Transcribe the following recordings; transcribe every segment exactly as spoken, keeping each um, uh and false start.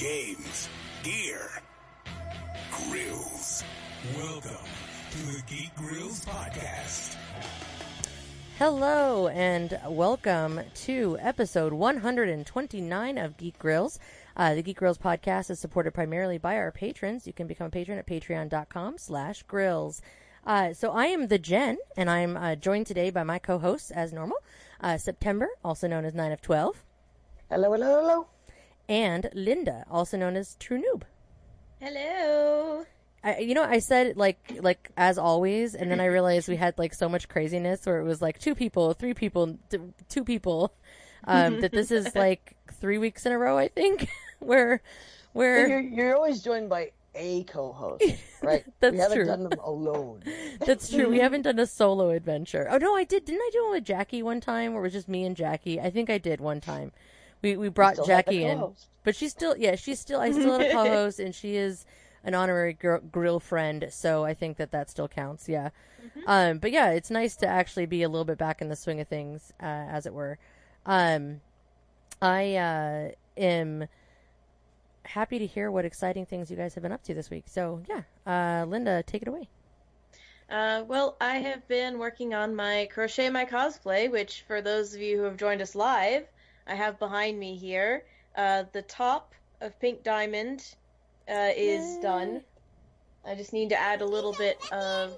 games, gear, grills. Welcome to the Geek Grills Podcast. Hello and welcome to episode one hundred twenty-nine of Geek Grills. Uh, the Geek Grills podcast is supported primarily by our patrons. You can become a patron at patreon.com slash grills. Uh, so I am the Jen, and I'm uh, joined today by my co-hosts as normal, uh, September, also known as nine of twelve. Hello, hello, hello. And Linda, also known as True Noob. Hello. I, you know, I said, like, like as always, and then I realized we had, like, so much craziness where it was, like, two people, three people, t- two people, um, that this is, like, three weeks in a row, I think, where, where... You're, you're always joined by a co-host, right? That's we haven't true. done them alone. That's true. We haven't done a solo adventure. Oh, no, I did. Didn't I do one with Jackie one time, where it was just me and Jackie? I think I did one time. We we brought Still have the Jackie in. co-host. But she's still, yeah, she's still, I still have a co-host, and she is an honorary gr- grill friend, so I think that that still counts, yeah. Mm-hmm. Um, but yeah, it's nice to actually be a little bit back in the swing of things, uh, as it were. Um, I uh, am happy to hear what exciting things you guys have been up to this week. So yeah, uh, Linda, take it away. Uh, well, I have been working on my Crochet My Cosplay, which for those of you who have joined us live, I have behind me here. Uh, the top of Pink Diamond uh, is Yay. done. I just need to add a little bit of...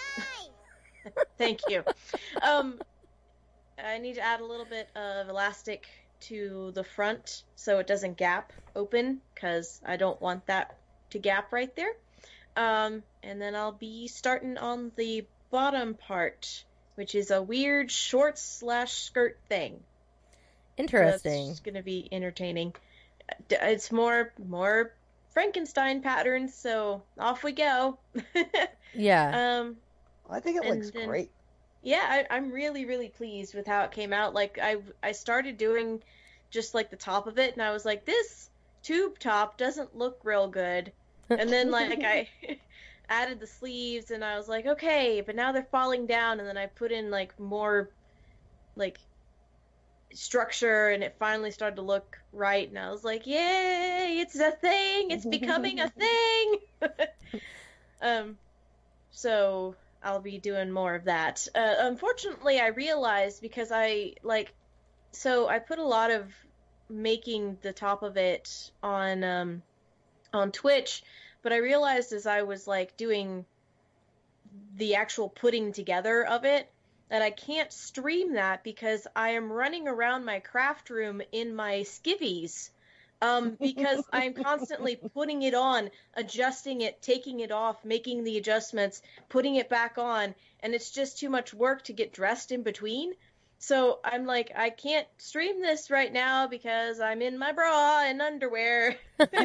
Thank you. Um, I need to add a little bit of elastic to the front so it doesn't gap open, because I don't want that to gap right there. Um, and then I'll be starting on the bottom part, which is a weird short slash skirt thing. Interesting. So it's going to be entertaining. It's more more Frankenstein patterns, so off we go. Yeah. Um, I think it looks then, great. Yeah, I, I'm really, really pleased with how it came out. Like, I, I started doing just, like, the top of it, and I was like, this tube top doesn't look real good. And then, like, I added the sleeves, and I was like, okay, but now they're falling down, and then I put in, like, more, like, structure, and it finally started to look right, and I was like, yay, it's a thing, it's becoming a thing. um so I'll be doing more of that. Uh, unfortunately, I realized, because I like so I put a lot of making the top of it on um on Twitch, but I realized as I was like doing the actual putting together of it that I can't stream that because I am running around my craft room in my skivvies, um, because I'm constantly putting it on, adjusting it, taking it off, making the adjustments, putting it back on, and it's just too much work to get dressed in between. So I'm like, I can't stream this right now because I'm in my bra and underwear.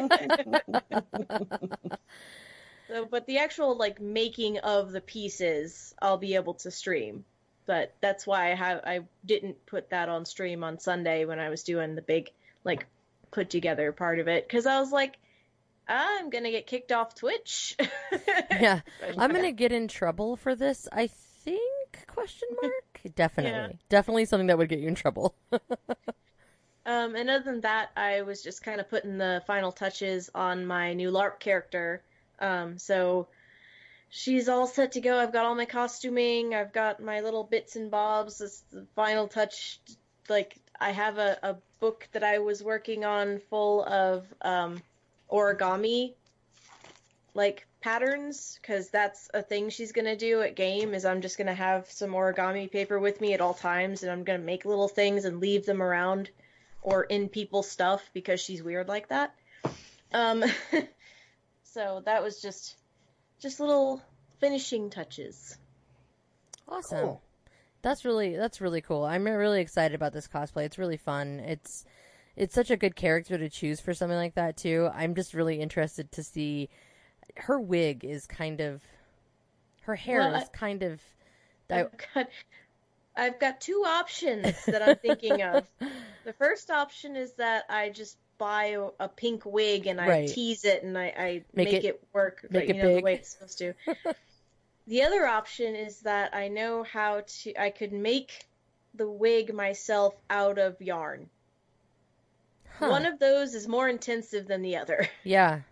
So, but the actual like making of the pieces, I'll be able to stream. But that's why I have I didn't put that on stream on Sunday when I was doing the big like put together part of it, because I was like, I'm gonna get kicked off Twitch. Yeah, I'm gonna get in trouble for this, I think? Question mark. Definitely, yeah. Definitely something that would get you in trouble. um, and other than that, I was just kind of putting the final touches on my new LARP character. Um, so. She's all set to go. I've got all my costuming. I've got my little bits and bobs. This is the final touch. Like, I have a, a book that I was working on full of um, origami, like, patterns, because that's a thing she's going to do at game, is I'm just going to have some origami paper with me at all times, and I'm going to make little things and leave them around or in people's stuff because she's weird like that. Um, so that was just... Just little finishing touches. Awesome. Cool. That's really that's really cool. I'm really excited about this cosplay. It's really fun. It's it's such a good character to choose for something like that too. I'm just really interested to see her wig is kind of her hair well, is I, kind of I've got I've got two options that I'm thinking of. The first option is that I just buy a, a pink wig and I right. tease it and I, I make, make it, it work make but, it you know, big. the way it's supposed to. The other option is that I know how to I could make the wig myself out of yarn. one of those is more intensive than the other. Yeah.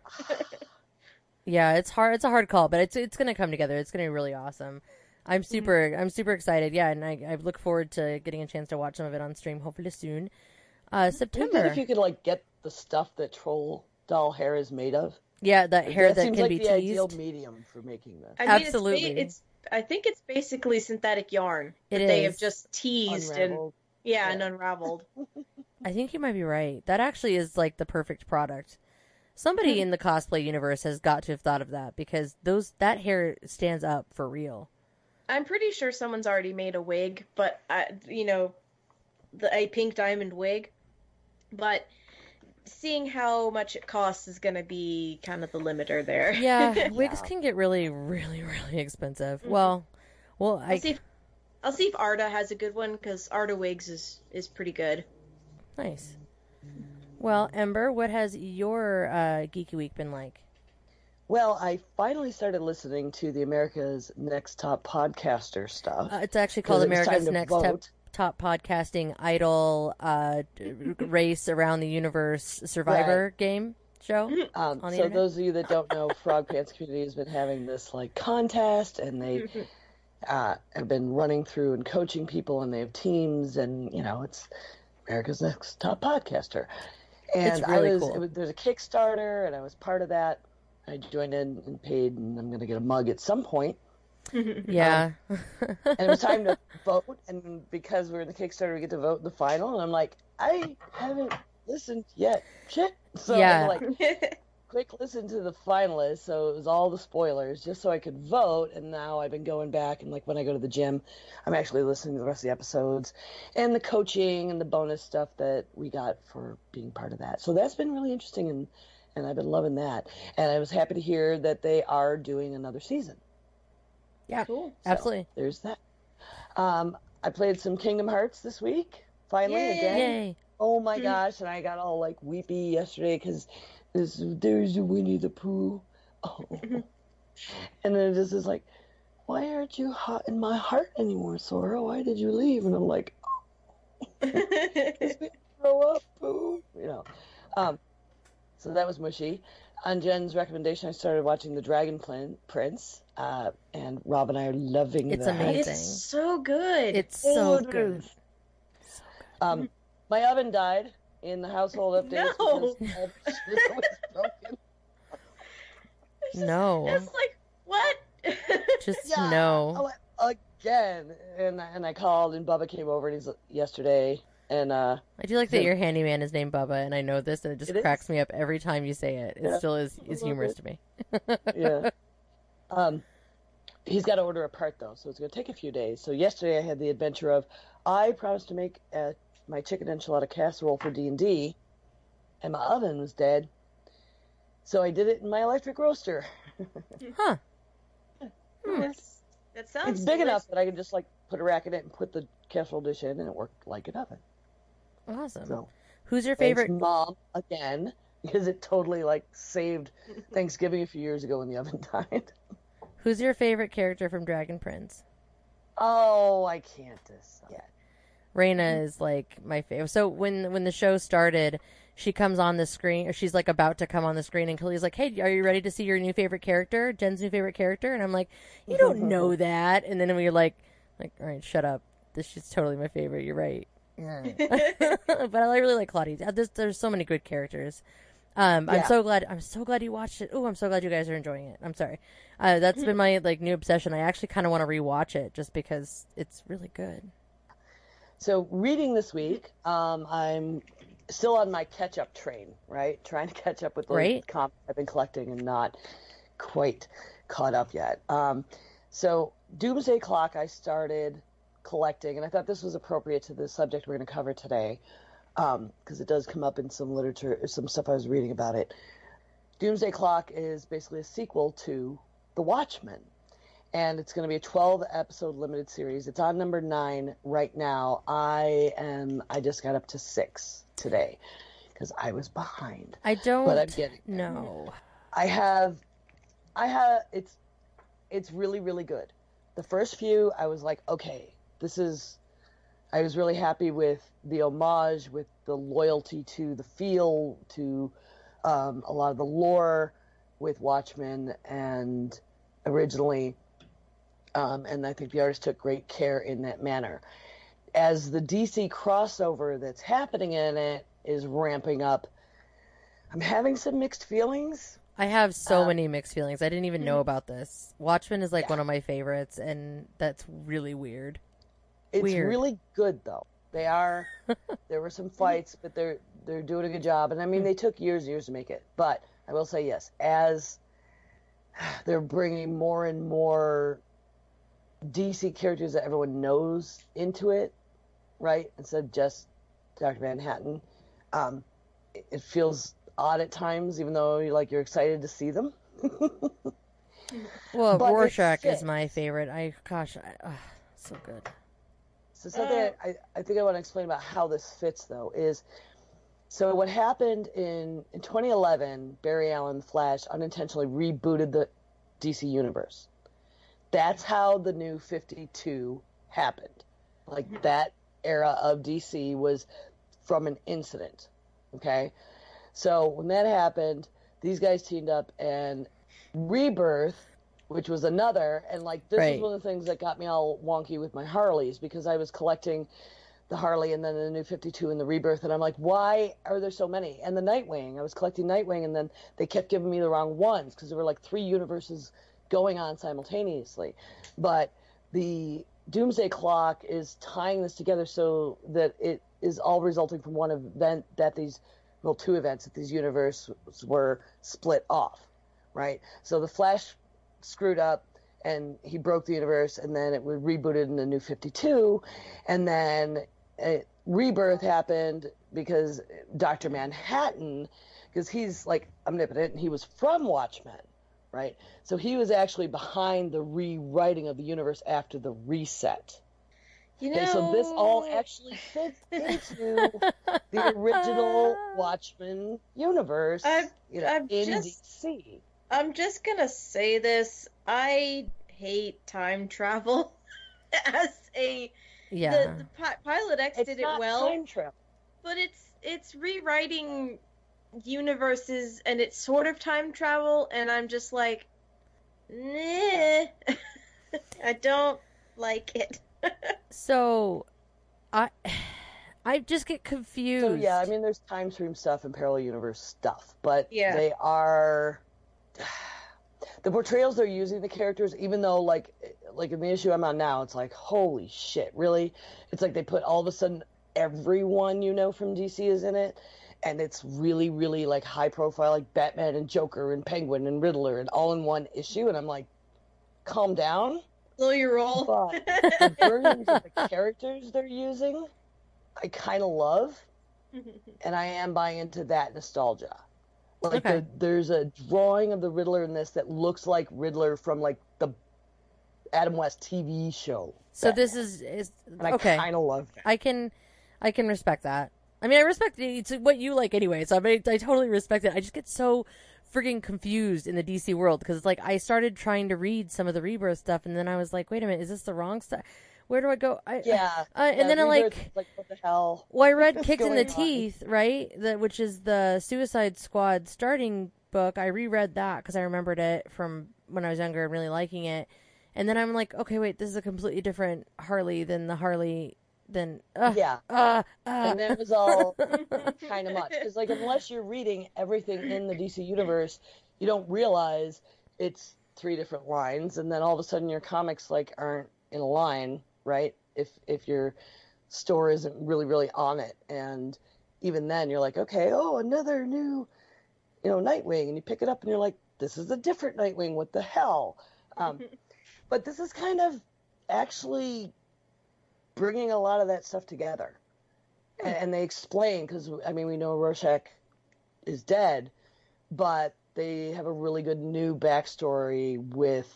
Yeah, it's hard. It's a hard call, but it's it's gonna come together. It's gonna be really awesome. I'm super. I'm super excited. Yeah, and I I look forward to getting a chance to watch some of it on stream, hopefully soon. Uh, Wouldn't September. that if you could like get the stuff that troll doll hair is made of? Yeah, that hair that that seems can like be the ideal teased. medium for making this. I mean, Absolutely. It's, ba- it's I think it's basically synthetic yarn It that they have is. just teased Unraveled. and yeah, Yeah. and unraveled. I think you might be right. That actually is like the perfect product. Somebody in the cosplay universe has got to have thought of that because those that hair stands up for real. I'm pretty sure someone's already made a wig, but I, you know, the a pink diamond wig. But seeing how much it costs is going to be kind of the limiter there. Yeah, wigs Yeah. can get really, really, really expensive. Well, well, I I'll see if I'll see if Arda has a good one because Arda Wigs is is pretty good. nice. Well, Ember, what has your uh, geeky week been like? Well, I finally started listening to the America's Next Top Podcaster stuff. Uh, it's actually called 'Cause it was America's time to Next Top, vote. Top Podcasting Idol uh, d- Race Around the Universe Survivor game show. Um, on the so internet? those of you that don't know, Frog Pants Community has been having this like contest, and they uh, have been running through and coaching people, and they have teams, and you know it's America's Next Top Podcaster. And It's really I was, cool. it was there's a Kickstarter, and I was part of that. I joined in and paid, and I'm going to get a mug at some point. Yeah. And it was time to vote, and because we're in the Kickstarter, we get to vote in the final. And I'm like, I haven't listened yet. Shit. So Yeah. I'm like, quick listen to the finalists. So it was all the spoilers, just so I could vote. And now I've been going back, and like when I go to the gym, I'm actually listening to the rest of the episodes, and the coaching and the bonus stuff that we got for being part of that. So that's been really interesting, and and I've been loving that. And I was happy to hear that they are doing another season. Yeah, Cool. So absolutely. there's that. Um, I played some Kingdom Hearts this week. Finally, Yay. again. Yay. Oh my gosh! And I got all like weepy yesterday because there's there's a Winnie the Pooh. Oh. And then it just is like, why aren't you hot in my heart anymore, Sora? Why did you leave? And I'm like, grow up, Pooh. You know. Um, so that was mushy. On Jen's recommendation, I started watching The Dragon Plin- Prince, uh, and Rob and I are loving It's that. amazing. It's so good. It's so it good. is. Um, my oven died in the household updates No. because all the shit was broken. No. It's like what? Just Yeah, no. I went again, and and I called, and Bubba came over, and he's yesterday, and uh, I do like that So- your handyman is named Bubba, and I know this, and it just It cracks is. me up every time you say it. It Yeah, still is, is love humorous it. to me. yeah. Um, he's got to order a part though, so it's going to take a few days. So yesterday I had the adventure of I promised to make uh, my chicken enchilada casserole for D and D, and my oven was dead, so I did it in my electric roaster. Huh. That's, that sounds. It's big delicious. enough that I can just like put a rack in it and put the casserole dish in, and it worked like an oven. Awesome. So Who's your thanks, favorite? Mom, again, because it totally like saved Thanksgiving a few years ago when the oven died. Who's your favorite character from Dragon Prince? Oh, I can't decide. Reina is like my favorite. So when when the show started, she comes on the screen, or she's like about to come on the screen, and Khalil's like, "Hey, are you ready to see your new favorite character, Jen's new favorite character?" And I'm like, "You don't know that." And then we're like, "Like, all right, shut up. This is totally my favorite. You're right." But I really like Claudia. There's, there's so many good characters. Um, I'm Yeah. so glad. I'm so glad you watched it. Oh, I'm so glad you guys are enjoying it. I'm sorry. Uh, that's been my like new obsession. I actually kind of want to rewatch it just because it's really good. So reading this week, um, I'm still on my catch-up train, right? Trying to catch up with the Right. comics I've been collecting and not quite caught up yet. Um, so Doomsday Clock I started collecting, and I thought this was appropriate to the subject we're going to cover today, because it does come up in some literature, some stuff I was reading about it. Doomsday Clock is basically a sequel to The Watchmen. And it's going to be a twelve episode limited series. It's on number nine right now. I am. I just got up to six today because I was behind. I don't But I'm getting there. know. I have. I have. It's. It's really really good. The first few, I was like, okay, this is. I was really happy with the homage, with the loyalty to the feel, to um, a lot of the lore with Watchmen and originally. Um, and I think the artist took great care in that manner. As the D C crossover that's happening in it is ramping up, I'm having some mixed feelings. I have so Um, many mixed feelings. I didn't even know about this. Watchmen is like Yeah. one of my favorites, and that's really weird. It's Weird. really good though. They are. There were some fights, but they're they're doing a good job. And I mean, they took years, years to make it. But I will say yes, as they're bringing more and more D C characters that everyone knows into it, right? Instead of just Doctor Manhattan, um, it, it feels odd at times, even though you're like you're excited to see them. Well, But it Rorschach is fits. my favorite. I gosh, I, uh, so good. So something I, I think I want to explain about how this fits, though, is so what happened in, in twenty eleven, Barry Allen Flash unintentionally rebooted the D C universe. That's how the new fifty-two happened. Like, that era of D C was from an incident, okay? So when that happened, these guys teamed up, and Rebirth, which was another, and like this Right. is one of the things that got me all wonky with my Harleys, because I was collecting the Harley and then the new fifty-two and the Rebirth, and I'm like, why are there so many? And the Nightwing, I was collecting Nightwing, and then they kept giving me the wrong ones because there were like three universes going on simultaneously. But the Doomsday Clock is tying this together so that it is all resulting from one event that these, well, two events that these universes were split off, right? So the Flash screwed up and he broke the universe, and then it was rebooted in the new fifty-two, and then it, Rebirth happened because Doctor Manhattan, because he's like omnipotent and he was from Watchmen, right? So he was actually behind the rewriting of the universe after the reset. You know, Okay, so this all actually fits into the original Watchmen universe, I've- you know, I've in just- D C. I'm just gonna say this. I hate time travel as a Yeah. the, the Pi- Pilot X It's did not it well, time travel. but it's it's rewriting universes and it's sort of time travel, and I'm just like, nah, I don't like it. So, I I just get confused. So yeah, I mean, there's time stream stuff and parallel universe stuff, but Yeah. they are the portrayals they're using the characters. Even though, like, like in the issue I'm on now, it's like, holy shit, really? It's like they put all of a sudden everyone you know from D C is in it, and it's really, really like high profile, like Batman and Joker and Penguin and Riddler, and all in one issue. And I'm like, calm down. Slow your roll. But the versions of the characters they're using, I kind of love, and I am buying into that nostalgia. Like, Okay. the, there's a drawing of the Riddler in this that looks like Riddler from like the Adam West T V show. So this is is And I okay. kind of love that. I can, I can respect that. I mean, I respect it. It's what you like anyway. So I mean, I totally respect it. I just get so freaking confused in the D C world because like I started trying to read some of the Rebirth stuff, and then I was like, wait a minute, is this the wrong stuff? Where do I go? I, Yeah. Uh, and yeah, then I Rebirth like. is like, what the hell? Well, I read What's Kicked in the going on? Teeth, right? The, which is the Suicide Squad starting book. I reread that because I remembered it from when I was younger and really liking it. And then I'm like, okay, wait, this is a completely different Harley than the Harley than. Uh, Yeah. Uh, uh. And that was all kind of much. Because, like, unless you're reading everything in the D C universe, you don't realize it's three different lines, and then all of a sudden your comics, like, aren't in a line, right? If if your store isn't really, really on it. And even then, you're like, okay, oh, another new, you know, Nightwing. And you pick it up, and you're like, this is a different Nightwing. What the hell? Um, but this is kind of actually bringing a lot of that stuff together. And, and they explain, because, I mean, we know Rorschach is dead, but they have a really good new backstory with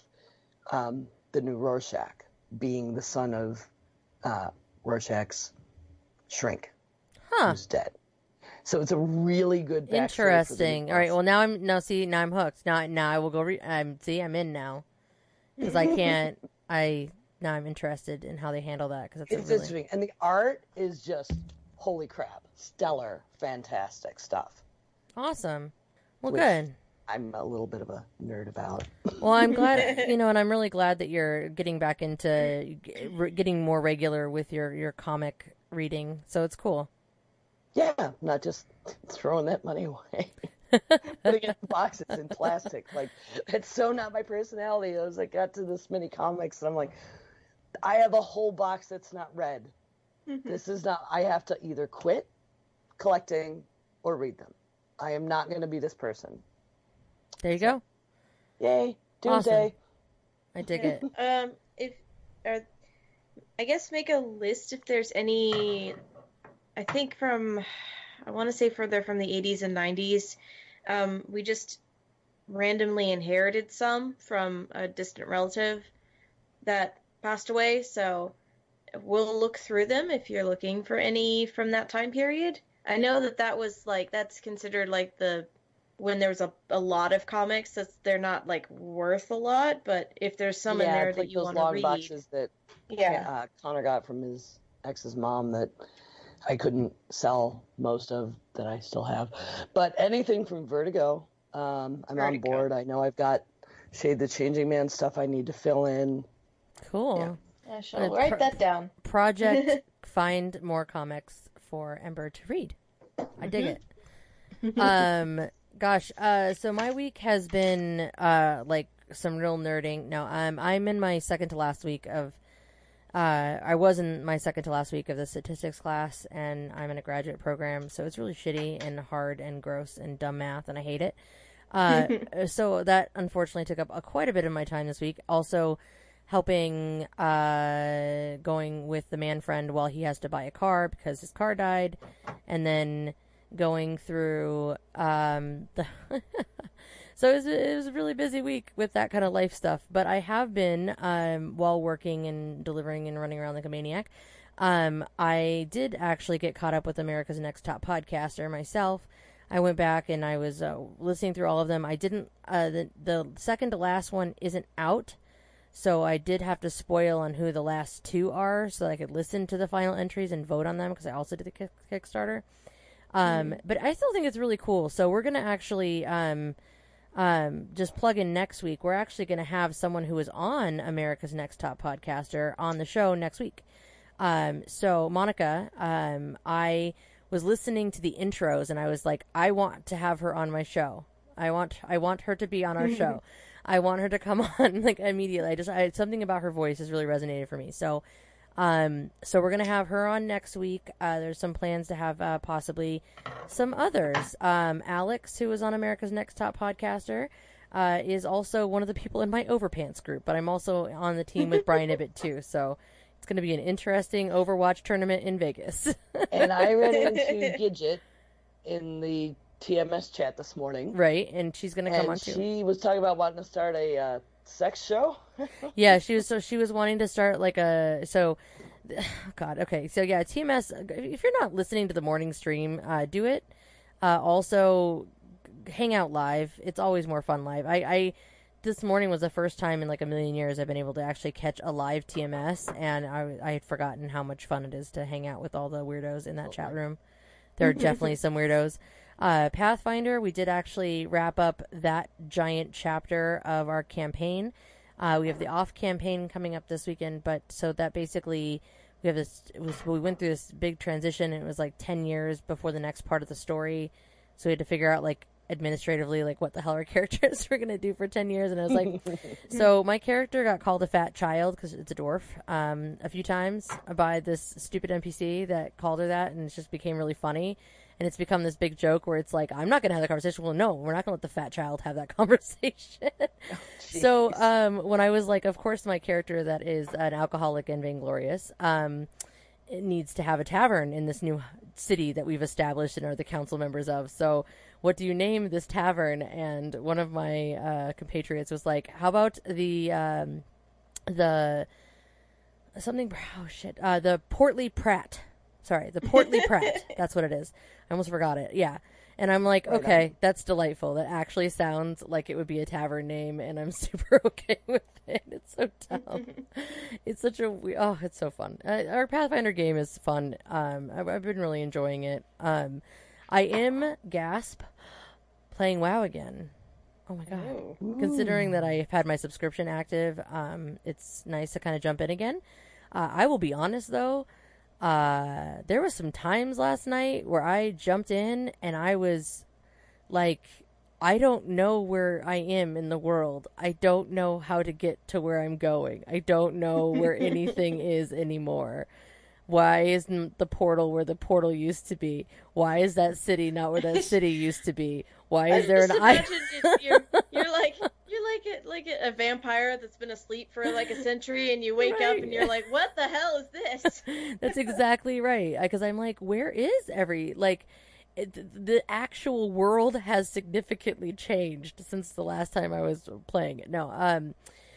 um, the new Rorschach being the son of uh, Rorschach's shrink, Huh. who's dead. So it's a really good backstory. for the Interesting. new All right. boss. Well, now I'm now see now I'm hooked. Now now I will go. Re- I'm see I'm in now because I can't. I now I'm interested in how they handle that because it's It's a really interesting, and the art is just holy crap, stellar, fantastic stuff. awesome. Well, Which good. I'm a little bit of a nerd about. Well, I'm glad, you know, and I'm really glad that you're getting back into g- re- getting more regular with your, your comic reading. So it's cool. Yeah, not just throwing that money away. Putting it in boxes in plastic. Like, that's so not my personality. I was like, got to this many comics, and I'm like, I have a whole box that's not read. This is not, I have to either quit collecting or read them. I am not going to be this person. There you go. Yay, Doomsday. Awesome. I dig it. Um, if, or, I guess make a list if there's any, I think from, I want to say further from the eighties and nineties, um, we just randomly inherited some from a distant relative that passed away, so we'll look through them if you're looking for any from that time period. I know that that was, like, that's considered, like, the, when there's a, a lot of comics, that's, they're not, like, worth a lot, but if there's some yeah, in there it's that like you those want to long read. boxes that Yeah. uh, Connor got from his ex's mom that I couldn't sell most of that I still have. But anything from Vertigo, um, I'm on Vertigo. board. I know I've got Shade the Changing Man stuff I need to fill in. Cool. I shall Uh, write pro- that down. Project Find More Comics for Ember to read. I dig it. Um, gosh, uh, so my week has been uh, like some real nerding. No, um, I'm in my second to last week of. Uh, I was in my second to last week of the statistics class, and I'm in a graduate program, so it's really shitty and hard and gross and dumb math, and I hate it. Uh, so that unfortunately took up a, quite a bit of my time this week. Also, helping uh, going with the man friend while he has to buy a car because his car died, and then going through um, the. So it was, it was a really busy week with that kind of life stuff. But I have been, um, while working and delivering and running around like a maniac, um, I did actually get caught up with America's Next Top Podcaster myself. I went back and I was uh, listening through all of them. I didn't, uh, the, the second to last one isn't out. So I did have to spoil on who the last two are so that I could listen to the final entries and vote on them because I also did the kick- Kickstarter. Um, mm. But I still think it's really cool. So we're going to actually... Um, Um, just plug in next week. We're actually going to have someone who is on America's Next Top Podcaster on the show next week. Um, so Monica, um, I was listening to the intros and I was like, I want to have her on my show. I want, I want her to be on our show. I want her to come on like immediately. I just, I, something about her voice has really resonated for me. So, um, so we're going to have her on next week. Uh, there's some plans to have, uh, possibly some others. Um, Alex, who is on America's Next Top Podcaster, uh, is also one of the people in my Overpants group, but I'm also on the team with Brian Ibbett too. So it's going to be an interesting Overwatch tournament in Vegas. And I ran into Gidget in the T M S chat this morning. Right. And she's going to come and on too. She was talking about wanting to start a, uh, sex show. Yeah, she was. So she was wanting to start like a. So, God. Okay. So yeah, T M S. If you're not listening to the morning stream, uh, do it. Uh, also, hang out live. It's always more fun live. I, I. This morning was the first time in like a million years I've been able to actually catch a live T M S, and I, I had forgotten how much fun it is to hang out with all the weirdos in that chat room. There are definitely some weirdos. Uh, Pathfinder, we did actually wrap up that giant chapter of our campaign. Uh, we have the off campaign coming up this weekend, but so that basically we have this. It was we went through this big transition, and it was like ten years before the next part of the story. So we had to figure out like administratively like what the hell our characters were gonna do for ten years, and I was like, so my character got called a fat child because it's a dwarf um, a few times by this stupid N P C that called her that, and it just became really funny. And it's become this big joke where it's like, I'm not going to have that conversation. Well, no, we're not going to let the fat child have that conversation. Oh, so um, when I was like, of course, my character that is an alcoholic and vainglorious, um, it needs to have a tavern in this new city that we've established and are the council members of. So what do you name this tavern? And one of my uh, compatriots was like, how about the, um, the, something, oh shit, uh, the Portly Pratt. Sorry, the Portly Pratt. That's what it is. I almost forgot it. Yeah. And I'm like, Right okay, on. that's delightful. That actually sounds like it would be a tavern name, and I'm super okay with it. It's so dumb. It's such a we- oh, it's so fun. Uh, our Pathfinder game is fun. Um, I've, I've been really enjoying it. Um, I am gasp playing WoW again. Oh my god! Oh. Considering that I've had my subscription active, um, it's nice to kind of jump in again. Uh, I will be honest though. Uh, there was some times last night where I jumped in and I was like, I don't know where I am in the world. I don't know how to get to where I'm going. I don't know where anything is anymore. Why isn't the portal where the portal used to be? Why is that city not where that city used to be? Why is there Just an I? imagine it's- you're, you're like you're like a, like a vampire that's been asleep for like a century, and you wake up Right. and you're like, what the hell is this? That's exactly right. Because I'm like, where is every like it, the actual world has significantly changed since the last time I was playing it. No, um,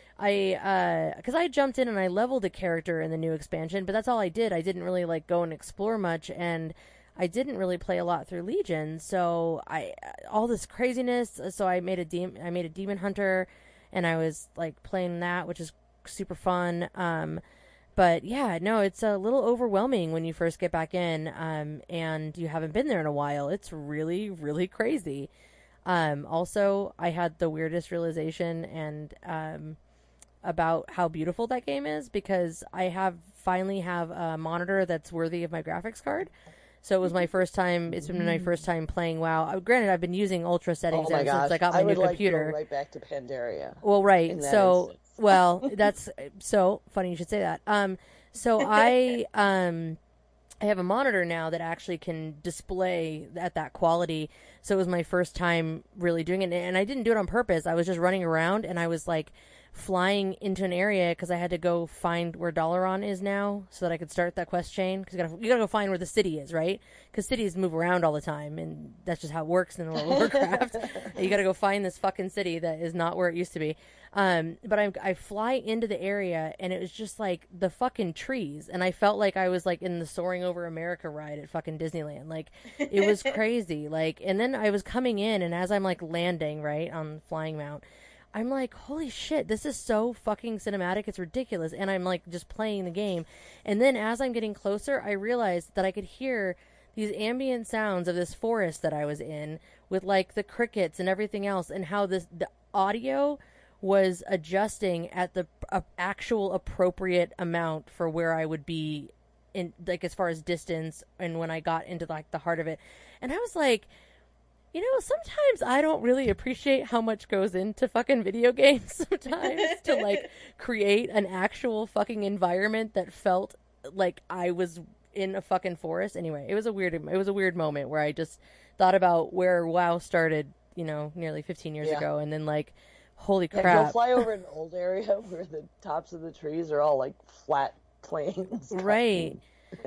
I uh, because I jumped in and I leveled a character in the new expansion, but that's all I did. I didn't really like go and explore much, and I didn't really play a lot through Legion. So I all this craziness. So I made a dem- I made a demon hunter, and I was like playing that, which is super fun. Um, but yeah, no, it's a little overwhelming when you first get back in, um, and you haven't been there in a while. It's really, really crazy. Um, also, I had the weirdest realization and um, about how beautiful that game is, because I have finally have a monitor that's worthy of my graphics card. So it was my first time. It's been my first time playing WoW. Uh, granted, I've been using ultra settings Oh my ever gosh! since I got my I new would like computer. to go right back to Pandaria. Well, right. in that So, instance. well, that's so funny you should say that. Um, so I um, I have a monitor now that actually can display at that quality. So it was my first time really doing it, and I didn't do it on purpose. I was just running around, and I was like flying into an area because I had to go find where Dalaran is now so that I could start that quest chain. Because you gotta, you gotta go find where the city is, right? Because cities move around all the time, and that's just how it works in World of Warcraft. You gotta go find this fucking city that is not where it used to be. Um, but I, I fly into the area, and it was just like the fucking trees, and I felt like I was like in the Soaring Over America ride at fucking Disneyland. Like, it was crazy. Like, and then I was coming in, and as I'm like landing right on Flying Mount, I'm like, holy shit, this is so fucking cinematic. It's ridiculous. And I'm like just playing the game. And then as I'm getting closer, I realized that I could hear these ambient sounds of this forest that I was in with like the crickets and everything else, and how this the audio was adjusting at the uh, actual appropriate amount for where I would be in, like, as far as distance, and when I got into like the heart of it. And I was like, you know, sometimes I don't really appreciate how much goes into fucking video games sometimes to like create an actual fucking environment that felt like I was in a fucking forest. Anyway, it was a weird it was a weird moment where I just thought about where WoW started, you know, nearly fifteen years Yeah. ago, and then like, holy Yeah, crap. go fly over an old area where the tops of the trees are all like flat plains. Right.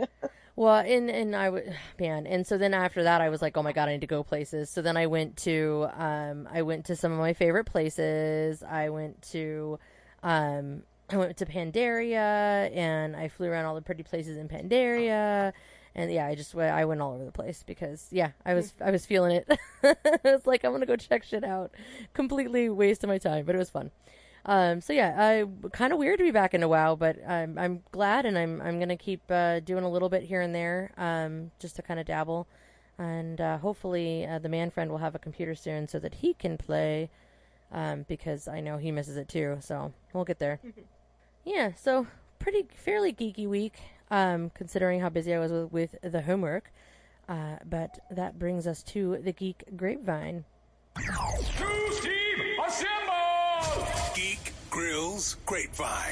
Well, and and I would, man, and so then after that, I was like, oh my god, I need to go places. So then I went to, um, I went to some of my favorite places. I went to, um, I went to Pandaria, and I flew around all the pretty places in Pandaria, and yeah, I just went, I went all over the place because yeah, I was I was feeling it. I was like, I'm gonna go check shit out. Completely waste of my time, but it was fun. Um, so yeah, I kind of weird to be back into WoW, but I'm I'm glad, and I'm I'm gonna keep uh, doing a little bit here and there, um, just to kind of dabble, and uh, hopefully uh, the man friend will have a computer soon so that he can play, um, because I know he misses it too. So we'll get there. Yeah, so pretty fairly geeky week, um, considering how busy I was with, with the homework. Uh, but that brings us to the Geek Grapevine. Cruise team, assemble! Geek Grills Grapevine.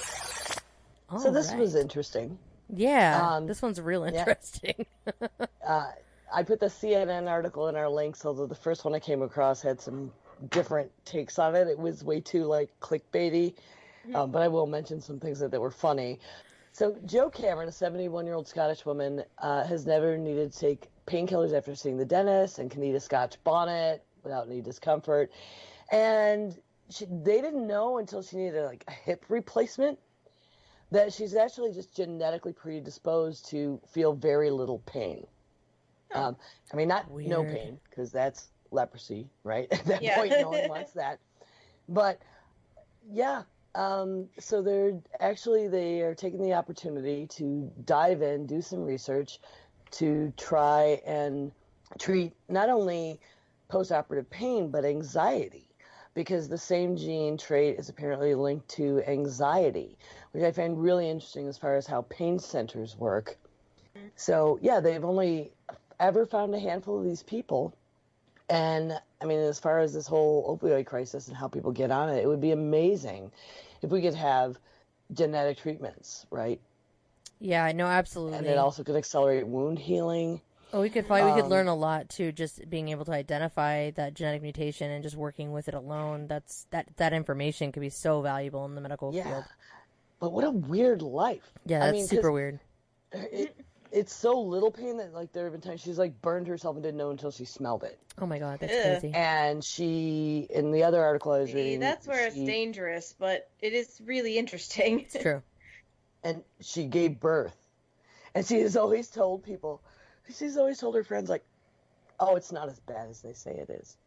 So this All was right. interesting. Yeah, Um, this one's real yeah. interesting. Uh, I put the C N N article in our links, although the first one I came across had some different takes on it. It was way too like clickbaity, um, but I will mention some things that, that were funny. So Jo Cameron, a seventy-one-year-old Scottish woman, uh, has never needed to take painkillers after seeing the dentist and can eat a Scotch bonnet without any discomfort. And she, they didn't know until she needed like a hip replacement that she's actually just genetically predisposed to feel very little pain. Um, I mean, not no Weird. pain, because that's leprosy, right? At that Yeah. point, no one wants that. But yeah, um, so they're actually they are taking the opportunity to dive in, do some research, to try and treat not only postoperative pain but anxiety, because the same gene trait is apparently linked to anxiety, which I find really interesting as far as how pain centers work. So yeah, they've only ever found a handful of these people. And I mean, as far as this whole opioid crisis and how people get on it, it would be amazing if we could have genetic treatments, right? Yeah, no, absolutely. And it also could accelerate wound healing. Oh, we could probably we could Um, learn a lot too, just being able to identify that genetic mutation and just working with it alone. That's that that information could be so valuable in the medical Yeah. field. But what a weird life. Yeah, I that's mean, 'cause super weird. It, it's so little pain that like there have been times she's like burned herself and didn't know until she smelled it. Oh my god, that's Ugh. crazy. And she, in the other article I was See, reading, that's where it's she- dangerous, but it is really interesting. It's true. and she gave birth. And she has always told people, she's always told her friends, like, oh, it's not as bad as they say it is.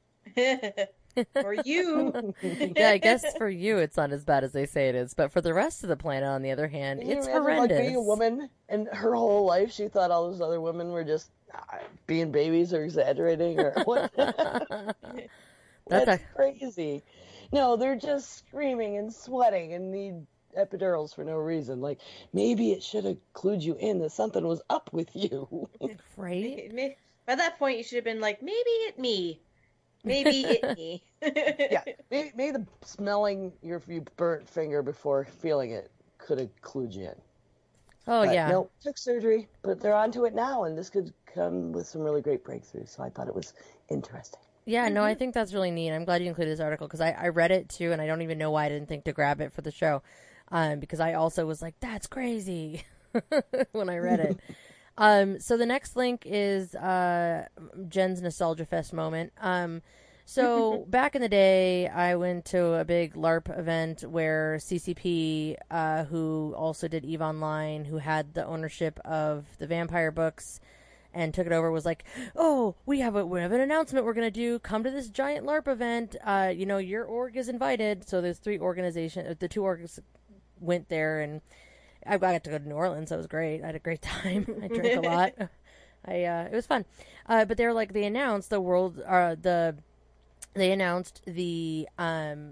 For you. Yeah, I guess for you it's not as bad as they say it is, but for the rest of the planet, on the other hand, Can you it's imagine, horrendous. Like being a woman, and her whole life she thought all those other women were just uh, being babies or exaggerating or what? That's That's a- crazy. No, they're just screaming and sweating and need epidurals for no reason. Like, maybe it should have clued you in that something was up with you. Right? May- By that point, you should have been like, maybe it me. Maybe it me. Yeah, maybe, maybe the smelling your, your burnt finger before feeling it could have clued you in. Oh But yeah. No, took surgery, but they're onto it now, and this could come with some really great breakthroughs. So I thought it was interesting. Yeah, no, I think that's really neat. I'm glad you included this article because I, I read it too, and I don't even know why I didn't think to grab it for the show. Um, because I also was like, that's crazy when I read it. um, so the next link is uh, Jen's Nostalgia Fest moment. Um, so back in the day, I went to a big LARP event where C C P, uh, who also did EVE Online, who had the ownership of the vampire books, and took it over, was like, oh, we have a we have an announcement we're going to do. Come to this giant LARP event. Uh, you know, your org is invited. So there's three organizations. The two orgs went there, and I got to go to New Orleans. That was great. I had a great time. I drank a lot. I uh, it was fun. Uh, but they were like, they announced the world, uh, the they announced the um,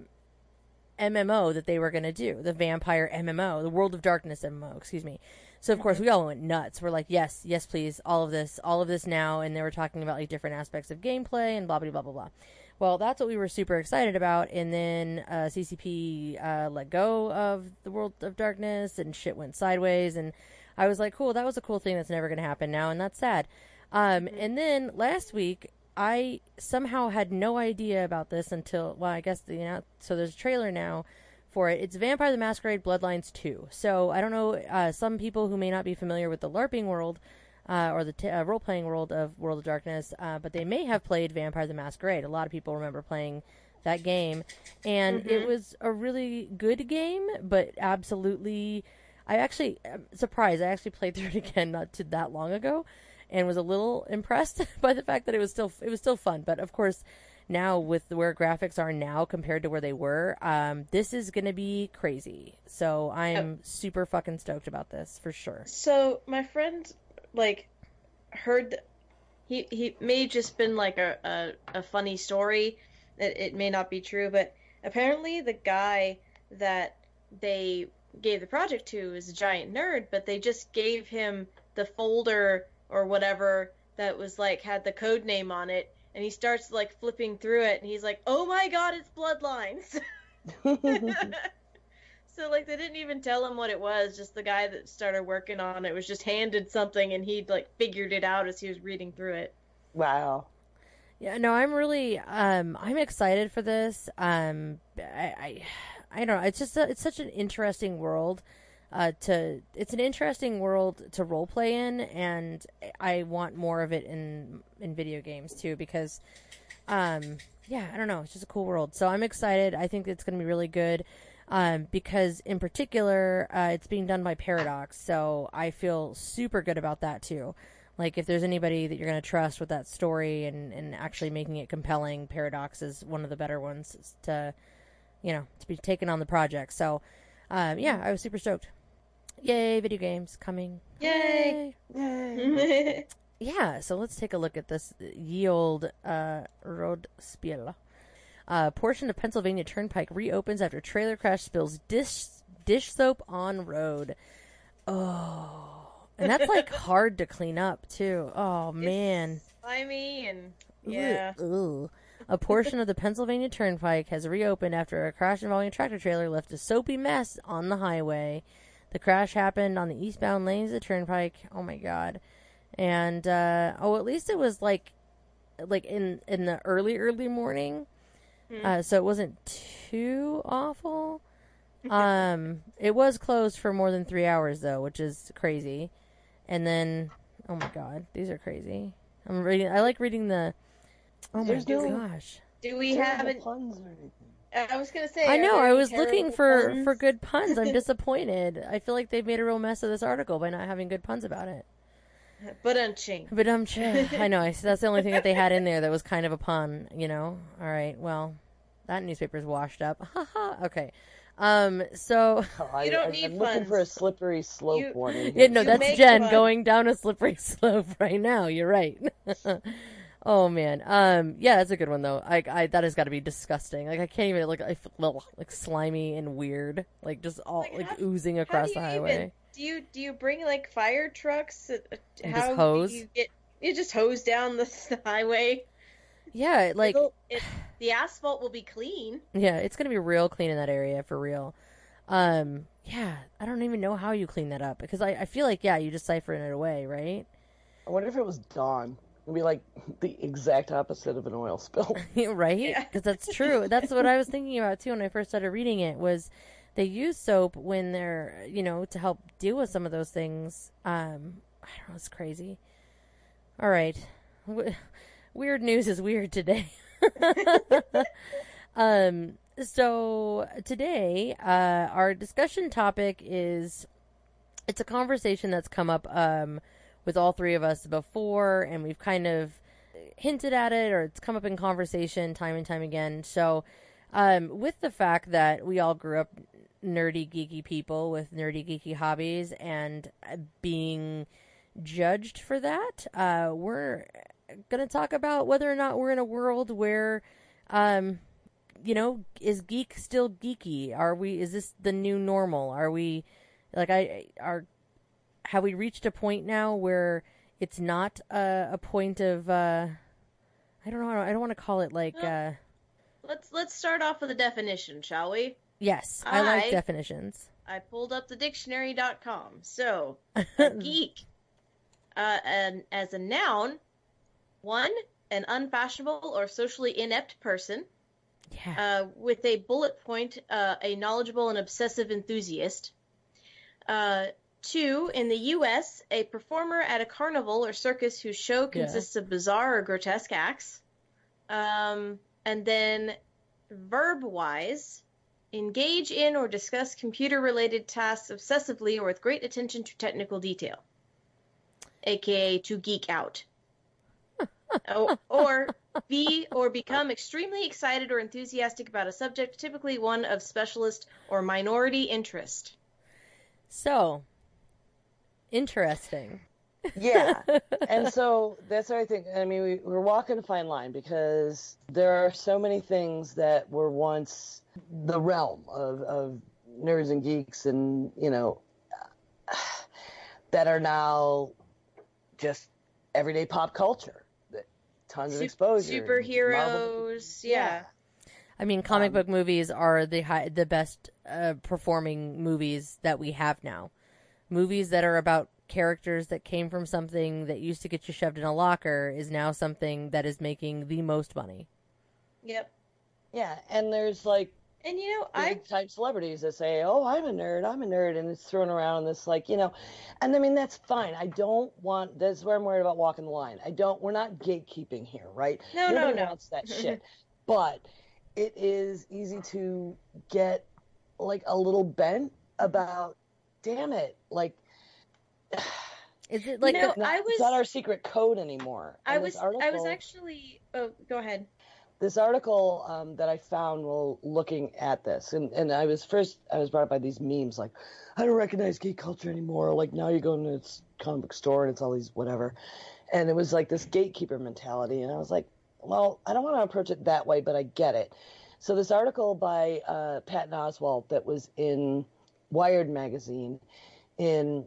M M O that they were going to do, the vampire M M O, the World of Darkness M M O, excuse me. So of course we all went nuts. We're like, yes, yes, please, all of this, all of this now. And they were talking about like different aspects of gameplay and blah blah blah blah blah. Well, that's what we were super excited about. And then uh, C C P uh, let go of the World of Darkness, and shit went sideways. And I was like, cool, that was a cool thing that's never going to happen now, and that's sad. Um, and then last week, I somehow had no idea about this until, well, I guess the you know, so there's a trailer now for it. It's Vampire the Masquerade Bloodlines two. So I don't know, uh, some people who may not be familiar with the LARPing world uh, or the t- uh, role-playing world of World of Darkness, uh, but they may have played Vampire the Masquerade. A lot of people remember playing that game, and Mm-hmm. it was a really good game, but absolutely, I actually, I'm surprised, I actually played through it again not too that long ago, and was a little impressed by the fact that it was still it was still fun. But of course, now with where graphics are now compared to where they were, um, this is going to be crazy. So I'm super fucking stoked about this for sure. So my friend, like, heard th- he he may have just been like a, a, a funny story. It, it may not be true, but apparently the guy that they gave the project to is a giant nerd, but they just gave him the folder or whatever that was like had the code name on it, and he starts like flipping through it, and he's like, "Oh my god, it's Bloodlines!" So like they didn't even tell him what it was. Just the guy that started working on it was just handed something, and he like figured it out as he was reading through it. Wow. Yeah, no, I'm really, um, I'm excited for this. Um, I, I, I don't know. It's just, a, it's such an interesting world. Uh, to it's an interesting world to role play in, and I want more of it in in video games too, because, um, yeah, I don't know, it's just a cool world. So I'm excited. I think it's going to be really good, um, because in particular, uh, it's being done by Paradox, so I feel super good about that too. Like, if there's anybody that you're going to trust with that story and, and actually making it compelling, Paradox is one of the better ones to, you know, to be taken on the project. So, um, yeah, I was super stoked. Yay, video games coming. Yay! Yay. Yeah, so let's take a look at this ye old uh, Roadspiel. Uh, portion of Pennsylvania Turnpike reopens after trailer crash spills dish dish soap on road. Oh. And that's, like, hard to clean up, too. Oh, man. It's slimy and, yeah. Ugh. Ugh. A portion of the Pennsylvania Turnpike has reopened after a crash involving a tractor trailer left a soapy mess on the highway. The crash happened on the eastbound lanes of the Turnpike. Oh, my God. And, uh, oh, at least it was, like, like in, in the early, early morning. Mm. Uh, so it wasn't too awful. um, it was closed for more than three hours, though, which is crazy. And then, oh my God, these are crazy. I'm reading. I like reading the. Oh my There's no- gosh. Do we Terrible have it? puns or anything. I was gonna say. I are know. there I any was looking terrible for puns? for good puns. I'm disappointed. I feel like they've made a real mess of this article by not having good puns about it. But unching. But um, I know. I That's the only thing that they had in there that was kind of a pun. You know. All right. Well, that newspaper's washed up. Haha. Okay. Um. So. Oh, I, You don't I, need I'm looking puns. for a slippery slope You- warning. Yeah, no, You that's make Jen fun. going down a slippery slope right now. You're right. Oh man, um, yeah, that's a good one though. I, I that has got to be disgusting. Like I can't even like I feel like slimy and weird, like just all Like, like how- oozing How across do the you highway. even? Do you do you bring like fire trucks? Uh, And How just hose? do you get? You just hose down the, the highway. Yeah, like It'll- it, the asphalt will be clean. yeah, it's gonna be real clean in that area for real. Um, yeah, I don't even know how you clean that up because I, I feel like yeah, you just siphon it away, right? I wonder if it was Dawn. It'd be like the exact opposite of an oil spill. Right? Yeah. Because that's true. That's what I was thinking about too when I first started reading it. Was they use soap when they're you know to help deal with some of those things. Um, I don't know. It's crazy. All right, w- weird news is weird today. um. So today, uh, our discussion topic is it's a conversation that's come up um, with all three of us before, and we've kind of hinted at it, or it's come up in conversation time and time again. So, um, with the fact that we all grew up nerdy, geeky people with nerdy, geeky hobbies, and being judged for that, uh, we're going to talk about whether or not we're in a world where, um, you know, is geek still geeky? Are we, is this the new normal? Are we, like, I, are, have we reached a point now where it's not a, a point of, uh, I don't know, I don't want to call it like, Well, uh, Let's let's start off with a definition, shall we? yes, I like I- definitions. I pulled up the dictionary dot com. So, a geek, uh, an, as a noun, one, an unfashionable or socially inept person, Yeah. uh, with a bullet point, uh, a knowledgeable and obsessive enthusiast. Uh, two, in the U S, a performer at a carnival or circus whose show Yeah. consists of bizarre or grotesque acts. Um, and then, verb-wise, engage in or discuss computer-related tasks obsessively or with great attention to technical detail, aka to geek out. Oh, or be or become extremely excited or enthusiastic about a subject, typically one of specialist or minority interest. So, interesting. Yeah. And so that's what I think. I mean, we, we're walking a fine line because there are so many things that were once the realm of, of nerds and geeks and, you know, that are now just everyday pop culture. Tons of Sup- exposure. Marvel- Superheroes, yeah. I mean, comic Um, book movies are the high, the best uh, performing movies that we have now. Movies that are about characters that came from something that used to get you shoved in a locker is now something that is making the most money. Yep. Yeah. And there's like And you know, I big time celebrities that say, "Oh, I'm a nerd, I'm a nerd," and it's thrown around this like, you know, and I mean that's fine. I don't want. That's where I'm worried about walking the line. I don't. We're not gatekeeping here, right? No, no, Nobody no. wants that shit. But it is easy to get like a little bent about. Damn it, like. Is it like You know, a, Not, I it's was, not our secret code anymore. I And was, this I was article, actually. Oh, go ahead. this article um, that I found while looking at this, and, and I was first, I was brought up by these memes like, I don't recognize geek culture anymore. Like now you go into this comic book store and it's all these whatever. And it was like this gatekeeper mentality. And I was like, well, I don't want to approach it that way, but I get it. So this article by uh, Patton Oswalt that was in Wired magazine in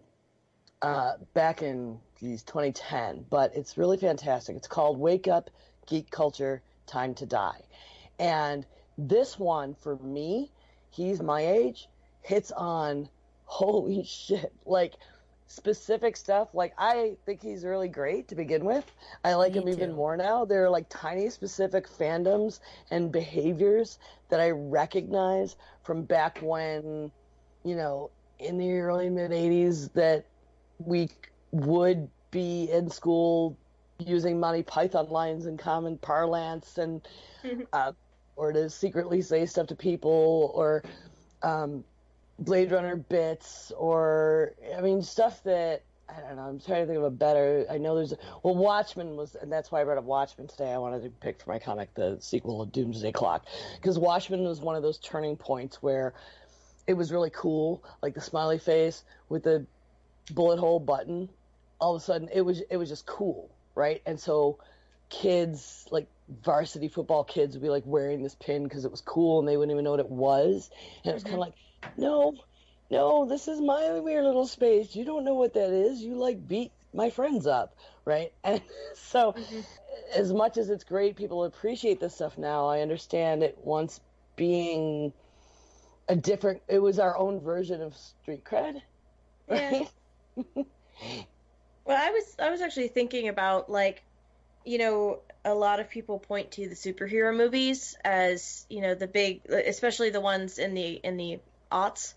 uh, back in geez, twenty ten, but it's really fantastic. It's called Wake Up, Geek Culture, Time to Die. And this one, for me, he's my age, hits on, holy shit, like specific stuff. Like, I think he's really great to begin with. I like Me him even too. more now. There are like tiny specific fandoms and behaviors that I recognize from back when, you know, in the early mid eighties that we would be in school using Monty Python lines in common parlance and uh, or to secretly say stuff to people, or um, Blade Runner bits, or I mean stuff that I don't know. I'm trying to think of a better. I know there's well, Watchmen was, and that's why I brought up Watchmen today. I wanted to pick for my comic the sequel of Doomsday Clock, because Watchmen was one of those turning points where it was really cool, like the smiley face with the bullet hole button. All of a sudden, it was it was just cool, right? And so kids, like varsity football kids, would be like wearing this pin because it was cool, and they wouldn't even know what it was. And it was kind of like, no, no, this is my weird little space. You don't know what that is. You like beat my friends up, right? And so, as much as it's great, people appreciate this stuff now. I understand it once being a different. It was our own version of street cred, Yeah. right? Well, I was I was actually thinking about, like, you know, a lot of people point to the superhero movies as, you know, the big, especially the ones in the in the aughts,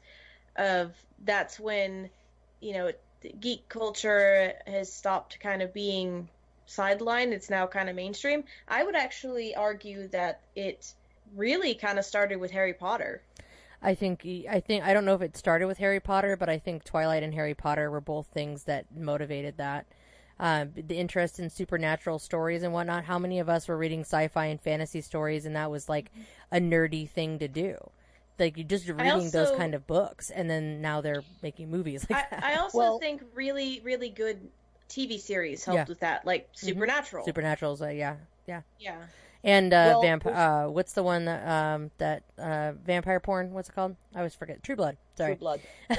of that's when, you know, geek culture has stopped kind of being sidelined. It's now kind of mainstream. I would actually argue that it really kind of started with Harry Potter. I think I think I don't know if it started with Harry Potter, but I think Twilight and Harry Potter were both things that motivated that. Um, the interest in supernatural stories and whatnot. How many of us were reading sci-fi and fantasy stories, and that was like a nerdy thing to do? Like, you just reading also- those kind of books, and then now they're making movies like I, that. I also Well- think really, really good T V series helped Yeah. with that, like Supernatural. Supernatural's, uh, yeah, yeah. Yeah. And uh, Well, vamp. there's- Uh, what's the one that um that uh vampire porn? What's it called? I always forget. True Blood. Sorry. True Blood.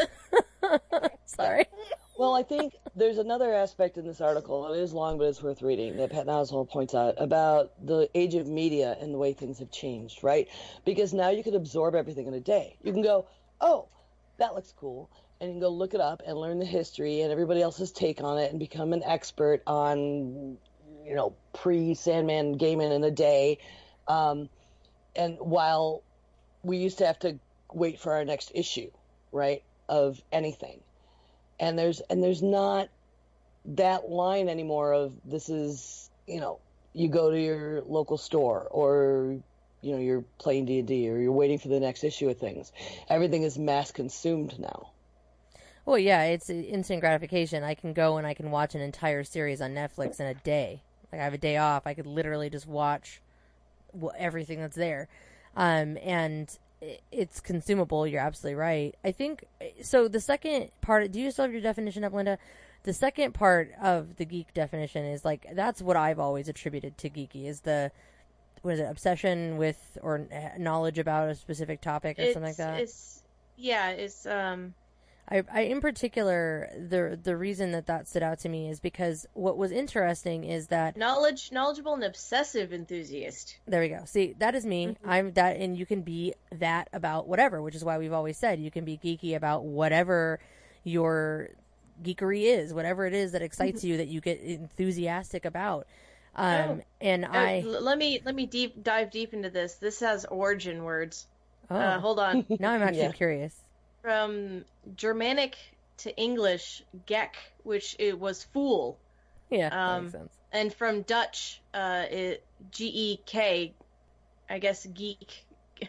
Sorry. Well, I think there's another aspect in this article. It is long, but it's worth reading. That Pat Oswalt points out about the age of media and the way things have changed, right? Because now you can absorb everything in a day. You can go, oh, that looks cool, and you can go look it up and learn the history and everybody else's take on it and become an expert on, you know, pre-Sandman gaming in a day. Um, and while we used to have to wait for our next issue, right, of anything. And there's and there's not that line anymore of this is, you know, you go to your local store, or, you know, you're playing D and D, or you're waiting for the next issue of things. Everything is mass consumed now. Well, yeah, it's instant gratification. I can go and I can watch an entire series on Netflix in a day. Like, I have a day off. I could literally just watch wh- everything that's there. Um, and i- it's consumable. You're absolutely right. I think, so the second part, do you still have your definition up, Linda? The second part of the geek definition is, like, that's what I've always attributed to geeky, is the, what is it, obsession with or knowledge about a specific topic or It's, something like that? it's yeah, it's um I, I, in particular, the the reason that that stood out to me is because what was interesting is that knowledge, knowledgeable and obsessive enthusiast. there we go. See, that is me. I'm that, and you can be that about whatever, which is why we've always said you can be geeky about whatever your geekery is, whatever it is that excites you, that you get enthusiastic about. Um, and Uh, I l- let me let me deep dive deep into this. This has origin words. oh, Uh, hold on. now I'm actually Yeah. curious. From Germanic to English, gek, which it was fool, Yeah, that Um, makes sense. and from Dutch, uh, it, G E K, I guess geek,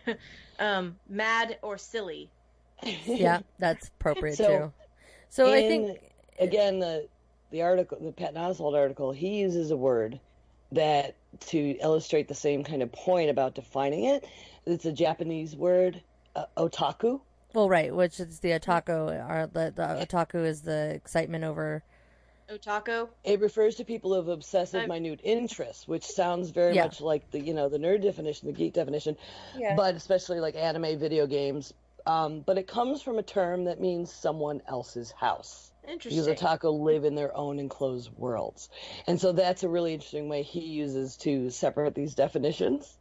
um, mad or silly. Yeah, that's appropriate So, too. So I in- think Again, the the article, the Patton Oswalt article, he uses a word that to illustrate the same kind of point about defining it. It's a Japanese word, uh, otaku. Well, right, which is the otaku. Or the, the otaku is the excitement over. Otaku. It refers to people of obsessive, I'm... minute interests, which sounds very yeah. much like the, you know, the nerd definition, the geek definition, yeah. but especially like anime, video games. Um, but it comes from a term that means someone else's house. Interesting. Because otaku live in their own enclosed worlds. And so that's a really interesting way he uses to separate these definitions.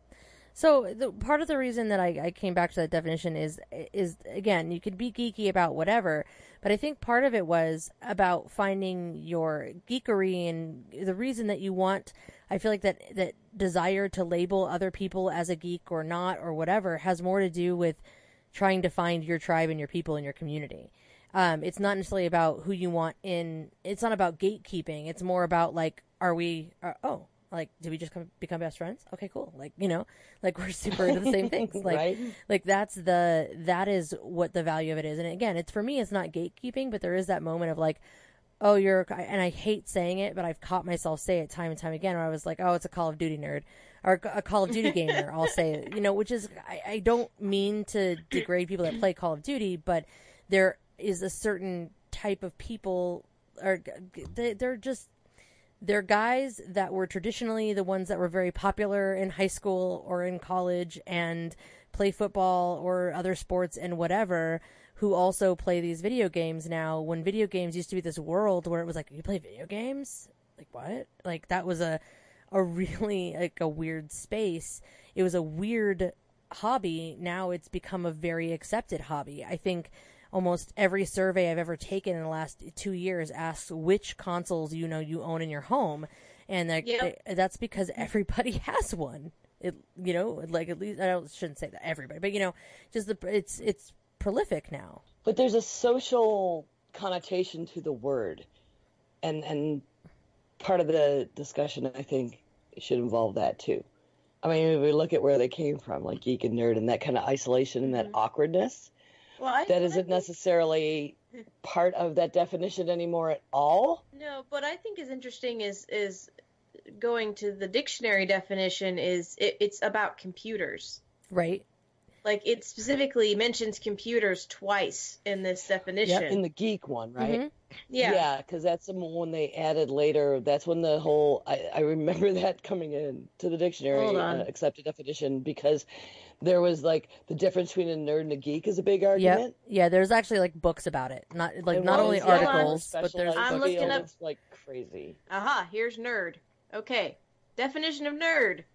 So the, part of the reason that I, I came back to that definition is, is again, you could be geeky about whatever, but I think part of it was about finding your geekery, and the reason that you want, I feel like that, that desire to label other people as a geek or not or whatever has more to do with trying to find your tribe and your people in your community. Um, it's not necessarily about who you want in, it's not about gatekeeping. It's more about like, are we, uh, oh, like, did we just come, become best friends? Okay, cool. Like, you know, like we're super into the same things. Like, right? like that's the, that is what the value of it is. And again, it's for me, it's not gatekeeping, but there is that moment of like, oh, you're, and I hate saying it, but I've caught myself say it time and time again where I was like, oh, it's a Call of Duty nerd or a Call of Duty gamer. I'll say it, you know, which is, I, I don't mean to degrade people that play Call of Duty, but there is a certain type of people, or they, they're just, they're guys that were traditionally the ones that were very popular in high school or in college and play football or other sports and whatever, who also play these video games now, when video games used to be this world where it was like, you play video games? Like, what? Like, that was a, a really, like, a weird space. It was a weird hobby. Now it's become a very accepted hobby. I think almost every survey I've ever taken in the last two years asks which consoles you know you own in your home, and that, Yep. they, that's because everybody has one. It, you know, like at least I don't, shouldn't say that everybody, but you know, just the it's it's prolific now. But there's a social connotation to the word, and and part of the discussion I think should involve that too. I mean, if we look at where they came from, like geek and nerd, and that kind of isolation and that Mm-hmm. awkwardness. Well, I, that I isn't think, necessarily part of that definition anymore at all. no, what I think is interesting is is going to the dictionary definition is it, it's about computers. Right. Like, it specifically mentions computers twice in this definition. Yeah, in the geek one, right? Mhm. Yeah. Yeah, because that's the one they added later. That's when the whole, I, I remember that coming in to the dictionary, Hold on. uh, accepted definition, because there was like the difference between a nerd and a geek is a big Yeah. argument. Yeah. There's actually like books about it. Not like And not one only is, yeah, articles, but specialized there's I'm books. looking up- It's like crazy. Aha, here's nerd. Okay. Definition of nerd.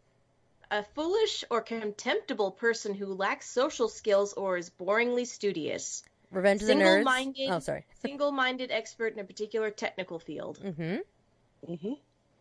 A foolish or contemptible person who lacks social skills or is boringly studious. Revenge of the Nerds. Single-minded. Oh, sorry. Single-minded expert in a particular technical field. Mm-hmm. hmm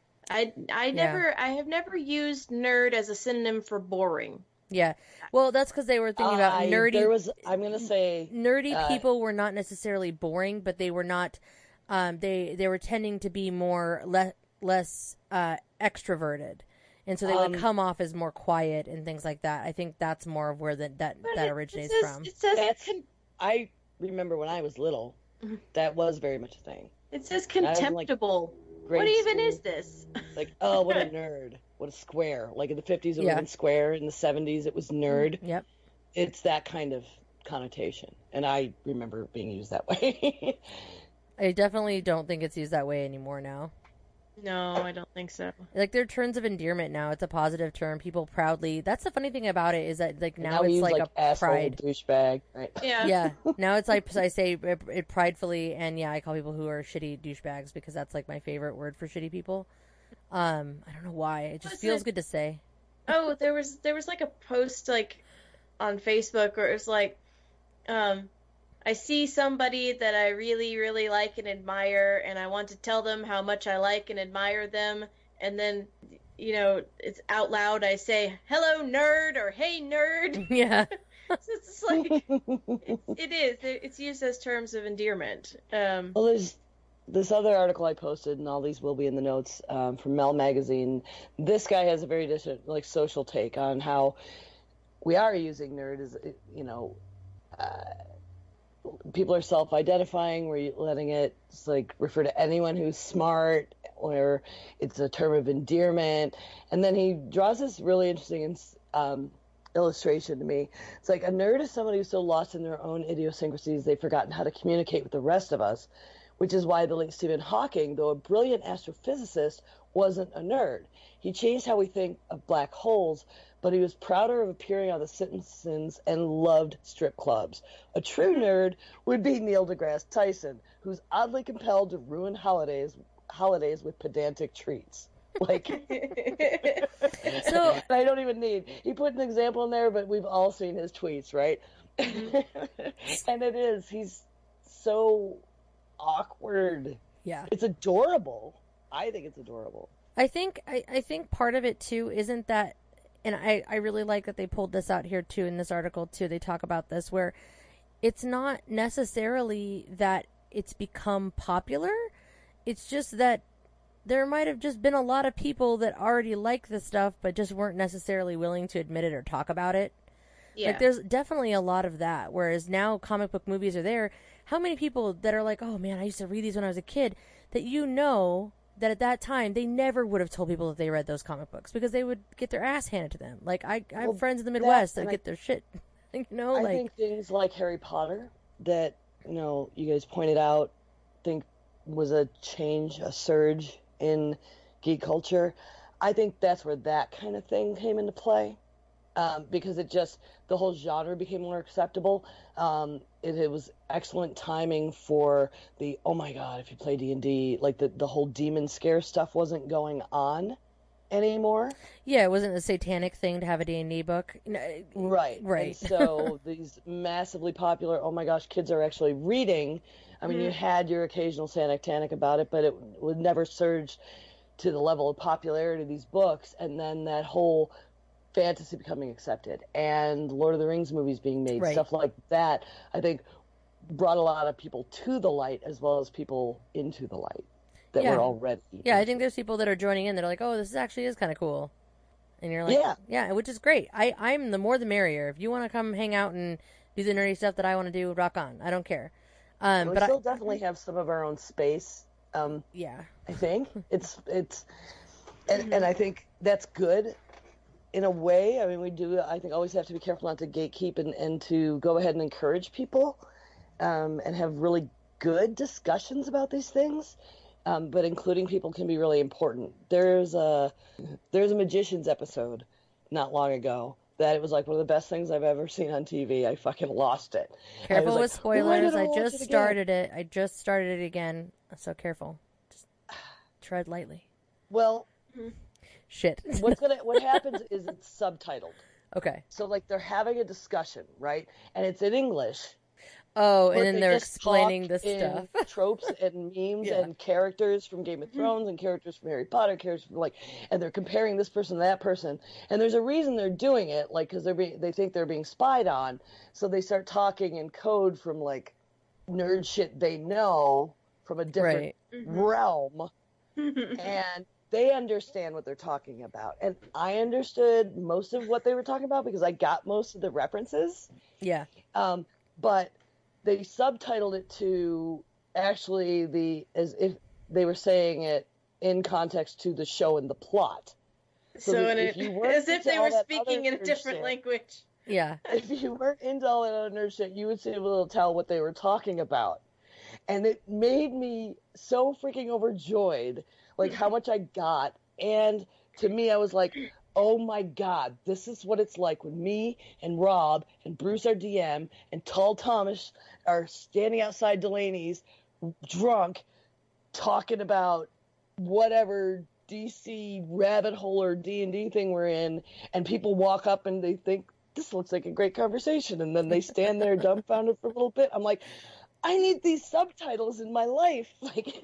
I I never I have never used nerd as a synonym for boring. Yeah. Well, that's because they were thinking about I- nerdy. There was, I'm gonna say, nerdy uh, people were not necessarily boring, but they were not. Um, they they were tending to be more le- less uh, extroverted, and so they would Um, come off as more quiet and things like that. I think that's more of where the, that But that it- originates it says, from. It says That's- con- I remember when I was little, Mhm. that was very much a thing. it says was in, like, contemptible. Grade What even school. is this? It's like, oh, what a nerd. What a square. Like in the fifties, it Yeah. would have been square. In the seventies, it was nerd. Yep. It's that kind of connotation. And I remember it being used that way. I definitely don't think it's used that way anymore now. No, I don't think so. Like, there are terms of endearment now. It's a positive term. People proudly. That's the funny thing about it is that like now, now we it's use like, like, a asshole, pride. douchebag. Right? Yeah. Yeah. Now it's like I say it, it pridefully, and yeah, I call people who are shitty douchebags because that's like my favorite word for shitty people. Um, I don't know why. It just Was feels it- good to say. Oh, there was there was like a post like on Facebook where it was like, um, I see somebody that I really really like and admire, and I want to tell them how much I like and admire them, and then, you know, it's out loud. I say, "Hello, nerd," or "Hey, nerd." Yeah. So it's like it, it is. It's used as terms of endearment. Um, Well, there's this other article I posted, and all these will be in the notes, um, from Mel Magazine. This guy has a very different, like, social take on how we are using nerd as, you know, uh, people are self-identifying, where you're letting it like refer to anyone who's smart, or it's a term of endearment. And then he draws this really interesting um, illustration to me. It's like a nerd is somebody who's so lost in their own idiosyncrasies they've forgotten how to communicate with the rest of us, which is why the late Stephen Hawking, though a brilliant astrophysicist, wasn't a nerd. He changed how we think of black holes, but he was prouder of appearing on The Simpsons and loved strip clubs. A true nerd would be Neil deGrasse Tyson, who's oddly compelled to ruin holidays holidays with pedantic treats. Like, so I don't even need. He put an example in there, but we've all seen his tweets, right? And it is. He's so awkward. Yeah, it's adorable. I think it's adorable. I think I, I think part of it too isn't that, and I, I really like that they pulled this out here too in this article too. They talk about this where it's not necessarily that it's become popular. It's just that there might have just been a lot of people that already like this stuff but just weren't necessarily willing to admit it or talk about it. Yeah. Like there's definitely a lot of that. Whereas now comic book movies are there. How many people that are like, oh man, I used to read these when I was a kid, that you know that at that time they never would have told people that they read those comic books because they would get their ass handed to them. Like I, I have well, friends in the Midwest that, that get I, their shit. You know, I like think things like Harry Potter that you know you guys pointed out, think was a change, a surge in geek culture. I think that's where that kind of thing came into play. Um, because it just, the whole genre became more acceptable. Um, it, it was excellent timing for the, oh my God, if you play D and D, like the, the whole demon scare stuff wasn't going on anymore. Yeah, it wasn't a satanic thing to have a D and D book. Right. Right. And so these massively popular, oh my gosh, kids are actually reading. I mean, mm-hmm. you had your occasional satanic about it, but it would never surge to the level of popularity of these books. And then that whole fantasy becoming accepted and Lord of the Rings movies being made, right. stuff like that, I think brought a lot of people to the light as well as people into the light that yeah. were already. Yeah, I think there's people that are joining in that are like, oh, this actually is kind of cool. And you're like, yeah, yeah, which is great. I, I'm the more the merrier. If you want to come hang out and do the nerdy stuff that I want to do, rock on. I don't care. Um, we but still I, definitely have some of our own space. Um, yeah. I think it's, it's, and, and I think that's good. In a way, I mean, we do, I think, always have to be careful not to gatekeep and, and to go ahead and encourage people um, and have really good discussions about these things. Um, but including people can be really important. There's a, there's a Magicians episode not long ago that it was like one of the best things I've ever seen on T V. I fucking lost it. Careful with like, spoilers. I, I just it started it. I just started it again. So careful. Just tread lightly. Well... Shit. What's gonna what happens is it's subtitled. Okay. So like they're having a discussion, right? And it's in English. Oh, and then they they're explaining the stuff. Tropes and memes yeah. and characters from Game of Thrones and characters from Harry Potter, characters from like, and they're comparing this person to that person. And there's a reason they're doing it, like because they're being they think they're being spied on. So they start talking in code from like nerd shit they know from a different right. realm. And they understand what they're talking about. And I understood most of what they were talking about because I got most of the references. Yeah. Um, but they subtitled it to actually the, as if they were saying it in context to the show and the plot. So, so in it, as if they were speaking in a different shit, language. Yeah. If you weren't into all that other nerd shit, you would be able to tell what they were talking about. And it made me so freaking overjoyed, like how much I got. And to me, I was like, oh my God, this is what it's like when me and Rob and Bruce, our D M, and Tall Thomas are standing outside Delaney's drunk talking about whatever D C rabbit hole or D and D thing we're in. And people walk up and they think, this looks like a great conversation. And then they stand there dumbfounded for a little bit. I'm like, I need these subtitles in my life. Like,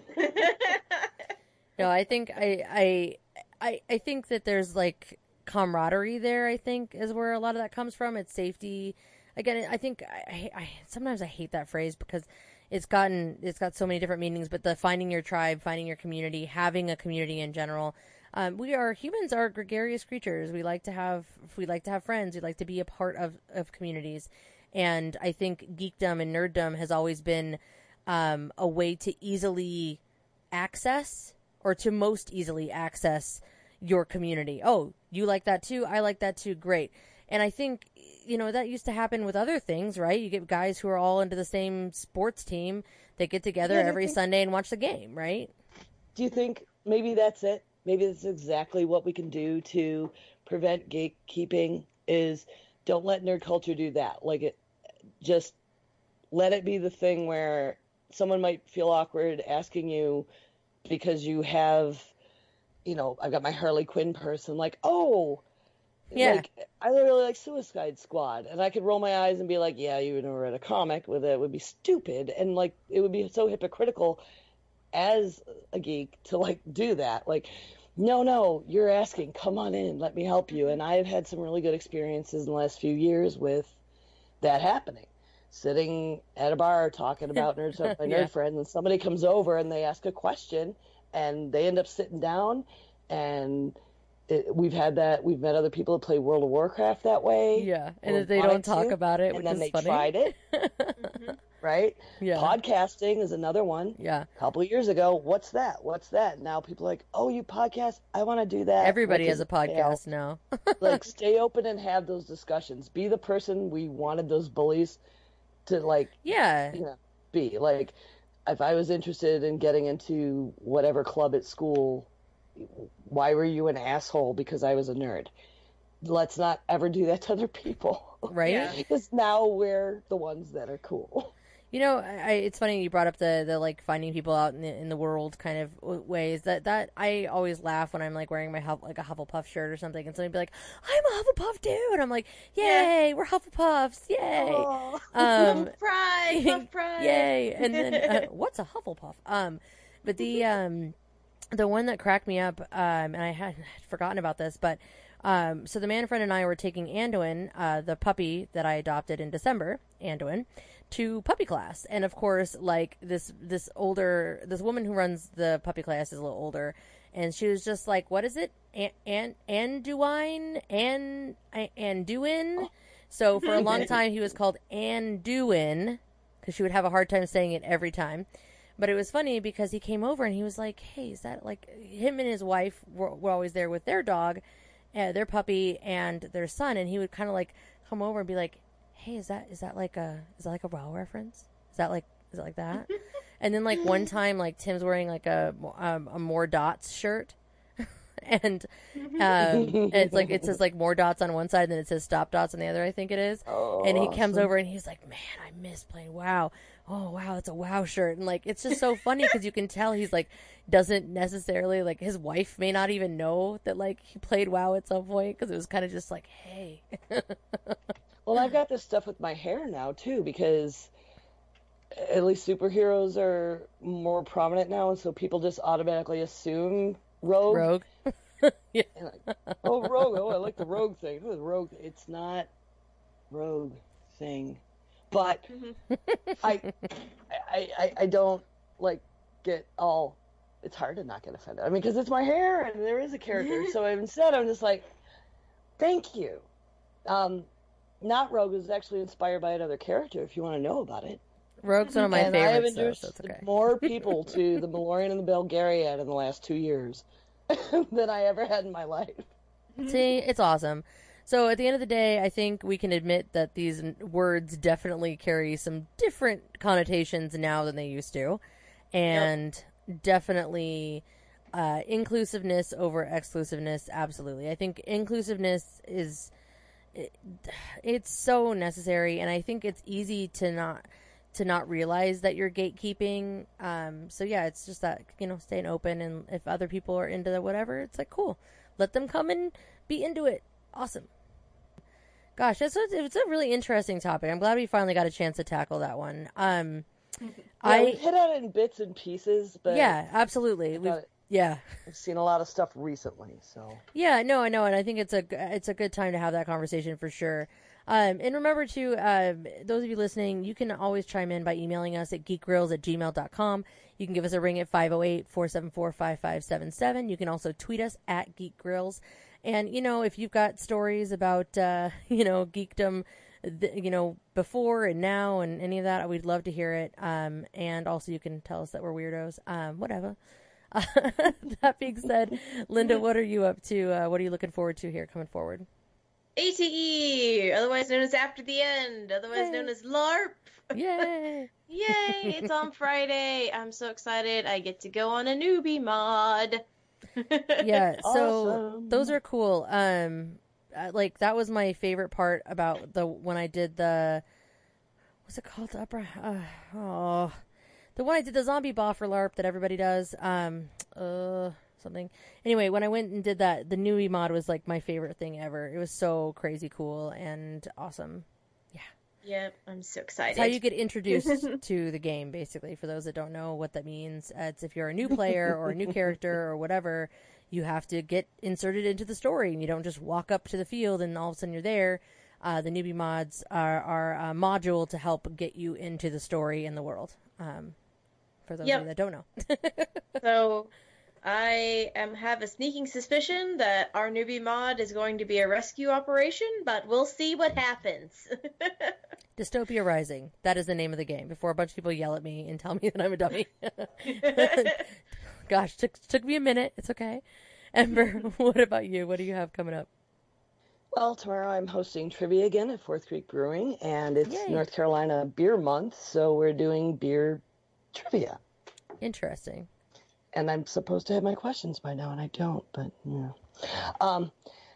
no, I think I, I, I, I think that there's like camaraderie there. I think is where a lot of that comes from. It's safety. Again, I think I, I sometimes I hate that phrase because it's gotten it's got so many different meanings. But the finding your tribe, finding your community, having a community in general. Um, we are humans are gregarious creatures. We like to have we like to have friends. We like to be a part of, of communities. And I think geekdom and nerddom has always been um, a way to easily access or to most easily access your community. Oh, you like that too? I like that too. Great. And I think, you know, that used to happen with other things, right? You get guys who are all into the same sports team that get together Yeah, I every think- Sunday and watch the game, right? Do you think maybe that's it? Maybe that's exactly what we can do to prevent gatekeeping is don't let nerd culture do that. Like it, just let it be the thing where someone might feel awkward asking you because you have, you know, I've got my Harley Quinn person like, oh, Yeah. like I really like Suicide Squad, and I could roll my eyes and be like, yeah, you never read a comic with it. It would be stupid, and like it would be so hypocritical as a geek to like do that. Like, no, no, you're asking, come on in, let me help you. And I've had some really good experiences in the last few years with that happening. Sitting at a bar talking about nerds with my nerd Yeah. friends, and somebody comes over and they ask a question, and they end up sitting down, and it, we've had that. We've met other people that play World of Warcraft that way. Yeah. And or if they wanted don't talk to, about it, and which then is they funny. tried it, right? Yeah. Podcasting is another one. Yeah. A couple of years ago, what's that? What's that? Now people are like, oh, you podcast? I want to do that. Everybody What has a does it entail? podcast now. Like, stay open and have those discussions. Be the person we wanted those bullies to, like, Yeah. you know, be. Like, if I was interested in getting into whatever club at school, why were you an asshole because I was a nerd? Let's not ever do that to other people. Right? Yeah. Because now we're the ones that are cool. You know, I, I- it's funny you brought up the, the like finding people out in the, in the world kind of w- ways. That that I always laugh when I'm like wearing my Huff, like a Hufflepuff shirt or something, and somebody be like, "I'm a Hufflepuff dude." I'm like, "Yay, we're Hufflepuffs! Yay!" Oh. Um, Pride, puff pride. Yay! And then uh, what's a Hufflepuff? Um, but the um, the one that cracked me up, um, and I had forgotten about this, but um, so the man friend and I were taking Anduin, uh, the puppy that I adopted in December, Anduin, to puppy class, and of course, like this this older this woman who runs the puppy class is a little older, and she was just like, "What is it? An an Anduin? An Anduin?" So for a long time, he was called Anduin because she would have a hard time saying it every time. But it was funny because he came over and he was like, "Hey, is that like him and his wife were, were always there with their dog, uh, their puppy, and their son?" And he would kind of like come over and be like, "Hey, is that is that like a is that like a WoW reference? Is that like is it like that?" And then like one time, like Tim's wearing like a um, a more dots shirt, and um, and it's like it says like more dots on one side, and then it says stop dots on the other. I think it is. Oh, And he comes awesome. over and he's like, "Man, I miss playing WoW. Oh wow, it's a WoW shirt." And like it's just so funny because you can tell he's like doesn't necessarily like his wife may not even know that like he played WoW at some point because it was kind of just like, hey. Well, I've got this stuff with my hair now too because at least superheroes are more prominent now, and so people just automatically assume rogue. Rogue. Yeah. And like, oh, rogue. Oh, I like the rogue thing. Oh, the rogue. It's not rogue thing, but I, I, I, I don't like get all. It's hard to not get offended. I mean, because it's my hair and there is a character. So instead, I'm just like, thank you. Um, not rogue is actually inspired by another character. If you want to know about it. Rogue's one of my And I have favorites, though, introduced so it's okay. more people to the Malorian and the Belgariad in the last two years than I ever had in my life. See, it's awesome. So at the end of the day, I think we can admit that these n- words definitely carry some different connotations now than they used to. And definitely uh, inclusiveness over exclusiveness, absolutely. I think inclusiveness is, it, it's so necessary, and I think it's easy to not to not realize that you're gatekeeping. Um, so yeah, it's just that, you know, staying open, and if other people are into the whatever, it's like, cool. Let them come and be into it. Awesome. Gosh, that's a, it's a really interesting topic. I'm glad we finally got a chance to tackle that one. Um, Yeah, I we've hit on it in bits and pieces, but yeah, absolutely. I We've thought Yeah. I've seen a lot of stuff recently, so. Yeah, no, I know, and I think it's a it's a good time to have that conversation for sure. Um, and remember to um, those of you listening, you can always chime in by emailing us at geekgrills at gmail dot com. You can give us a ring at five oh eight, four seven four, five five seven seven. You can also tweet us at geekgrills. And, you know, if you've got stories about, uh, you know, geekdom, th- you know, before and now and any of that, we'd love to hear it. Um, and also you can tell us that we're weirdos. Um, whatever. Uh, that being said, Linda, what are you up to? Uh, what are you looking forward to here coming forward? A T E, otherwise known as After the End, otherwise Yay. known as LARP. Yay! Yay, it's on Friday. I'm so excited. I get to go on a newbie mod. Yeah, so Awesome. those are cool. Um, uh, like that was my favorite part about the when I did the what's it called? The upper uh, oh, the one I did the zombie boffer LARP that everybody does. Um, uh, something. Anyway, when I went and did that, the newbie mod was like my favorite thing ever. It was so crazy cool and awesome. Yep, I'm so excited. It's how you get introduced to the game, basically. For those that don't know what that means, uh, it's if you're a new player or a new character or whatever, you have to get inserted into the story, and you don't just walk up to the field and all of a sudden you're there. Uh, the newbie mods are, are a module to help get you into the story in the world. Um, for those Yep. of you that don't know. So, I am have a sneaking suspicion that our newbie mod is going to be a rescue operation, but we'll see what happens. Dystopia Rising. That is the name of the game. Before a bunch of people yell at me and tell me that I'm a dummy. Gosh, took took me a minute. It's okay. Ember, what about you? What do you have coming up? Well, tomorrow I'm hosting trivia again at Fourth Creek Brewing, and it's Yay. North Carolina Beer Month, so we're doing beer trivia. Interesting. And I'm supposed to have my questions by now, and I don't, but, yeah. Um,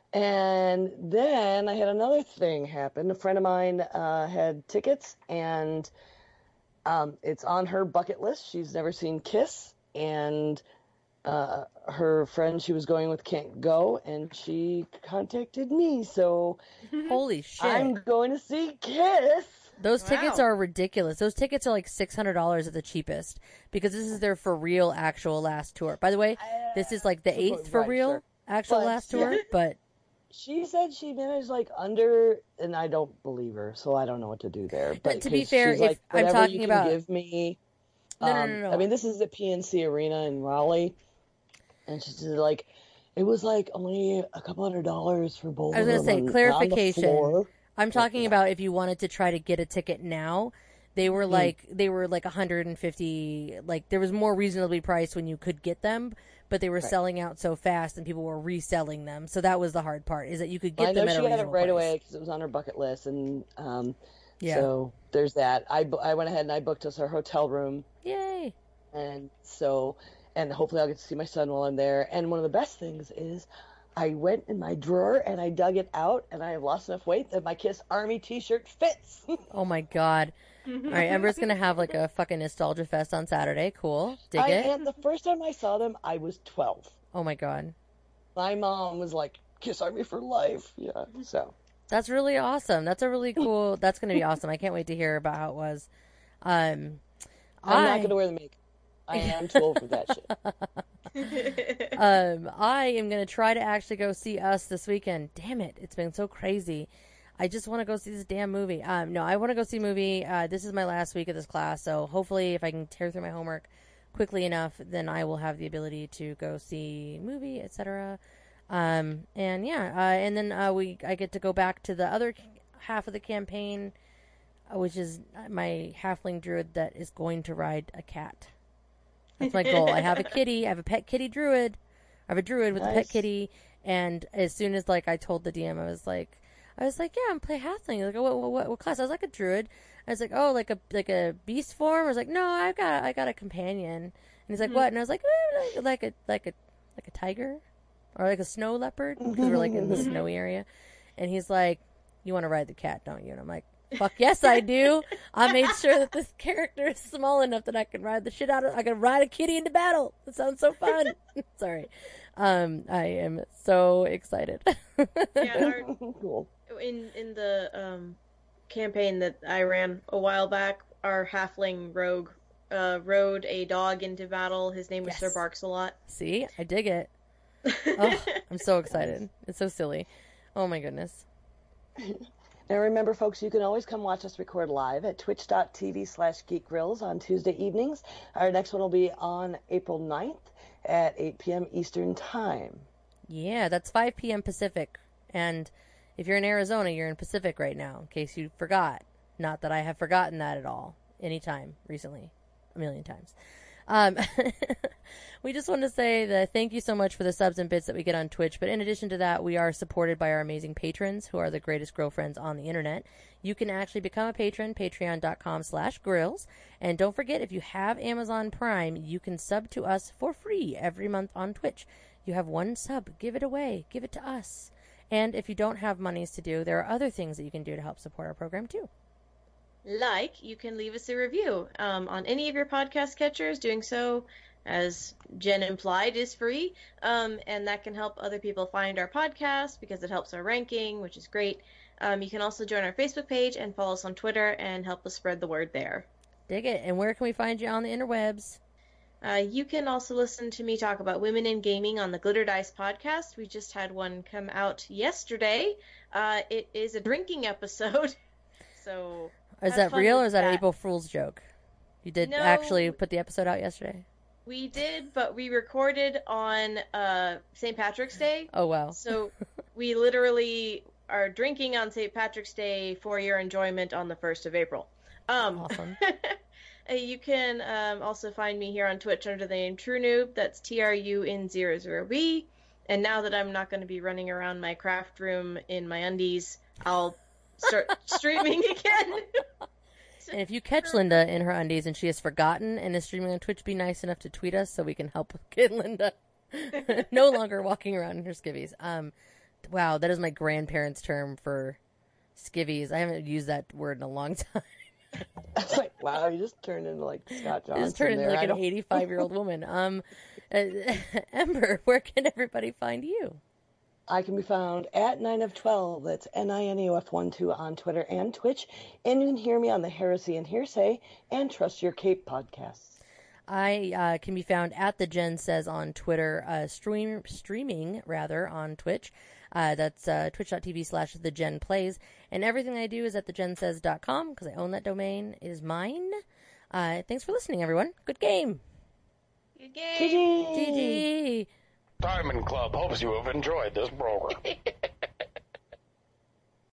and then I had another thing happen. A friend of mine uh, had tickets, and um, it's on her bucket list. She's never seen Kiss, and uh, her friend she was going with can't go, and she contacted me, so Holy shit. I'm going to see Kiss. Those tickets Wow. are ridiculous. Those tickets are like six hundred dollars at the cheapest because this is their for real actual last tour. By the way, this is like the Right, eighth for real sure. actual But, last tour, yeah. but She said she managed like under, and I don't believe her, so I don't know what to do there. But to be 'cause fair, she's if like, I'm whatever talking you can about- give me. No, no, um, no, no. I mean, this is the P N C Arena in Raleigh, and she said like, it was like only a couple hundred dollars for both. I was of gonna them say, on- on the clarification. floor. I'm talking yeah. about if you wanted to try to get a ticket now, they Hmm. were like they were like one hundred fifty, like there was more reasonably priced when you could get them, but they were Right. selling out so fast and people were reselling them. So that was the hard part, is that you could get I know them at she a got it reasonable right price. away because it was on her bucket list, and um, Yeah. so there's that. I, bu- I went ahead and I booked us our hotel room. Yay. And so, and hopefully I'll get to see my son while I'm there. And one of the best things is I went in my drawer and I dug it out, and I have lost enough weight that my Kiss Army t-shirt fits. Oh my god. All right, Ember's gonna have like a fucking nostalgia fest on Saturday. Cool. Dig I it. am. The first time I saw them, I was twelve. Oh my god. My mom was like, Kiss Army for life. Yeah, so. That's really awesome. That's a really cool. That's going to be awesome. I can't wait to hear about how it was. Um, I'm I, not going to wear the makeup. I am too old for that shit. um, I am going to try to actually go see Us this weekend. Damn it. It's been so crazy. I just want to go see this damn movie. Um, no, I want to go see a movie. Uh, this is my last week of this class, so hopefully if I can tear through my homework quickly enough, then I will have the ability to go see movie, et cetera. Um, and yeah, uh, and then uh, we I get to go back to the other half of the campaign, uh, which is my halfling druid that is going to ride a cat. That's my goal. I have a kitty. I have a pet kitty druid. I have a druid with a pet Nice. kitty. And as soon as like I told the D M, I was like, I was like, yeah, I'm play halfling. Like, what, what, what class? I was like a druid. I was like, oh, like a like a beast form. I was like, no, I got I got a companion. And he's like, what? And I was like, eh, like a like a like a tiger, or like a snow leopard, because we're like in the snowy area. And he's like, you want to ride the cat, don't you? And I'm like, fuck yes, I do. I made sure that this character is small enough that I can ride the shit out of. I can ride a kitty into battle. That sounds so fun. Sorry, um, I am so excited. Yeah, our, Cool. in in the um, campaign that I ran a while back, our halfling rogue uh, rode a dog into battle. His name was Yes. Sir Barks-a-Lot. See, I dig it. Oh, I'm so excited. It's so silly. Oh my goodness. Now remember, folks, you can always come watch us record live at twitch.tv slash geekgrills on Tuesday evenings. Our next one will be on April ninth at eight p.m. Eastern Time. Yeah, that's five p.m. Pacific. And if you're in Arizona, you're in Pacific right now, in case you forgot. Not that I have forgotten that at all. Anytime recently. A million times. Um, we just want to say that thank you so much for the subs and bits that we get on Twitch. But in addition to that, we are supported by our amazing patrons who are the greatest girlfriends on the internet. You can actually become a patron, patreon.com slash grills. And don't forget, if you have Amazon Prime, you can sub to us for free every month on Twitch. You have one sub. Give it away. Give it to us. And if you don't have monies to do, there are other things that you can do to help support our program too. Like, you can leave us a review um, on any of your podcast catchers. Doing so, as Jen implied, is free. Um, and that can help other people find our podcast because it helps our ranking, which is great. Um, you can also join our Facebook page and follow us on Twitter and help us spread the word there. Dig it. And where can we find you on the interwebs? Uh, you can also listen to me talk about women in gaming on the Glitter Dice podcast. We just had one come out yesterday. Uh, it is a drinking episode. So... Is have that fun real with or is that, that. an April Fool's joke? You did No. actually put the episode out yesterday? We did, but we recorded on uh, Saint Patrick's Day. Oh, wow. So we literally are drinking on Saint Patrick's Day for your enjoyment on the first of April. Um, Awesome. You can um, also find me here on Twitch under the name True Noob. That's T R U N zero zero B. And now that I'm not going to be running around my craft room in my undies, I'll start streaming again. And if you catch Linda in her undies and she has forgotten and is streaming on Twitch, be nice enough to tweet us so we can help get Linda no longer walking around in her skivvies. Um, wow, that is my grandparents' term for skivvies. I haven't used that word in a long time. It's like, wow, you just turned into like Scott Johnson. I just turned into there. like I an don't- eighty-five-year-old woman. Um, uh, Ember, where can everybody find you? I can be found at nine of twelve. That's N I N E O F one two on Twitter and Twitch. And you can hear me on the Heresy and Hearsay and Trust Your Cape podcasts. I uh, can be found at the Jen Says on Twitter, uh, stream streaming rather on Twitch. Uh, that's uh, twitch.tv slash the Jen Plays. And everything I do is at the jen says dot com because I own that domain. It is mine. Uh, thanks for listening, everyone. Good game. Good game. G G! G G. Diamond Club hopes you have enjoyed this program.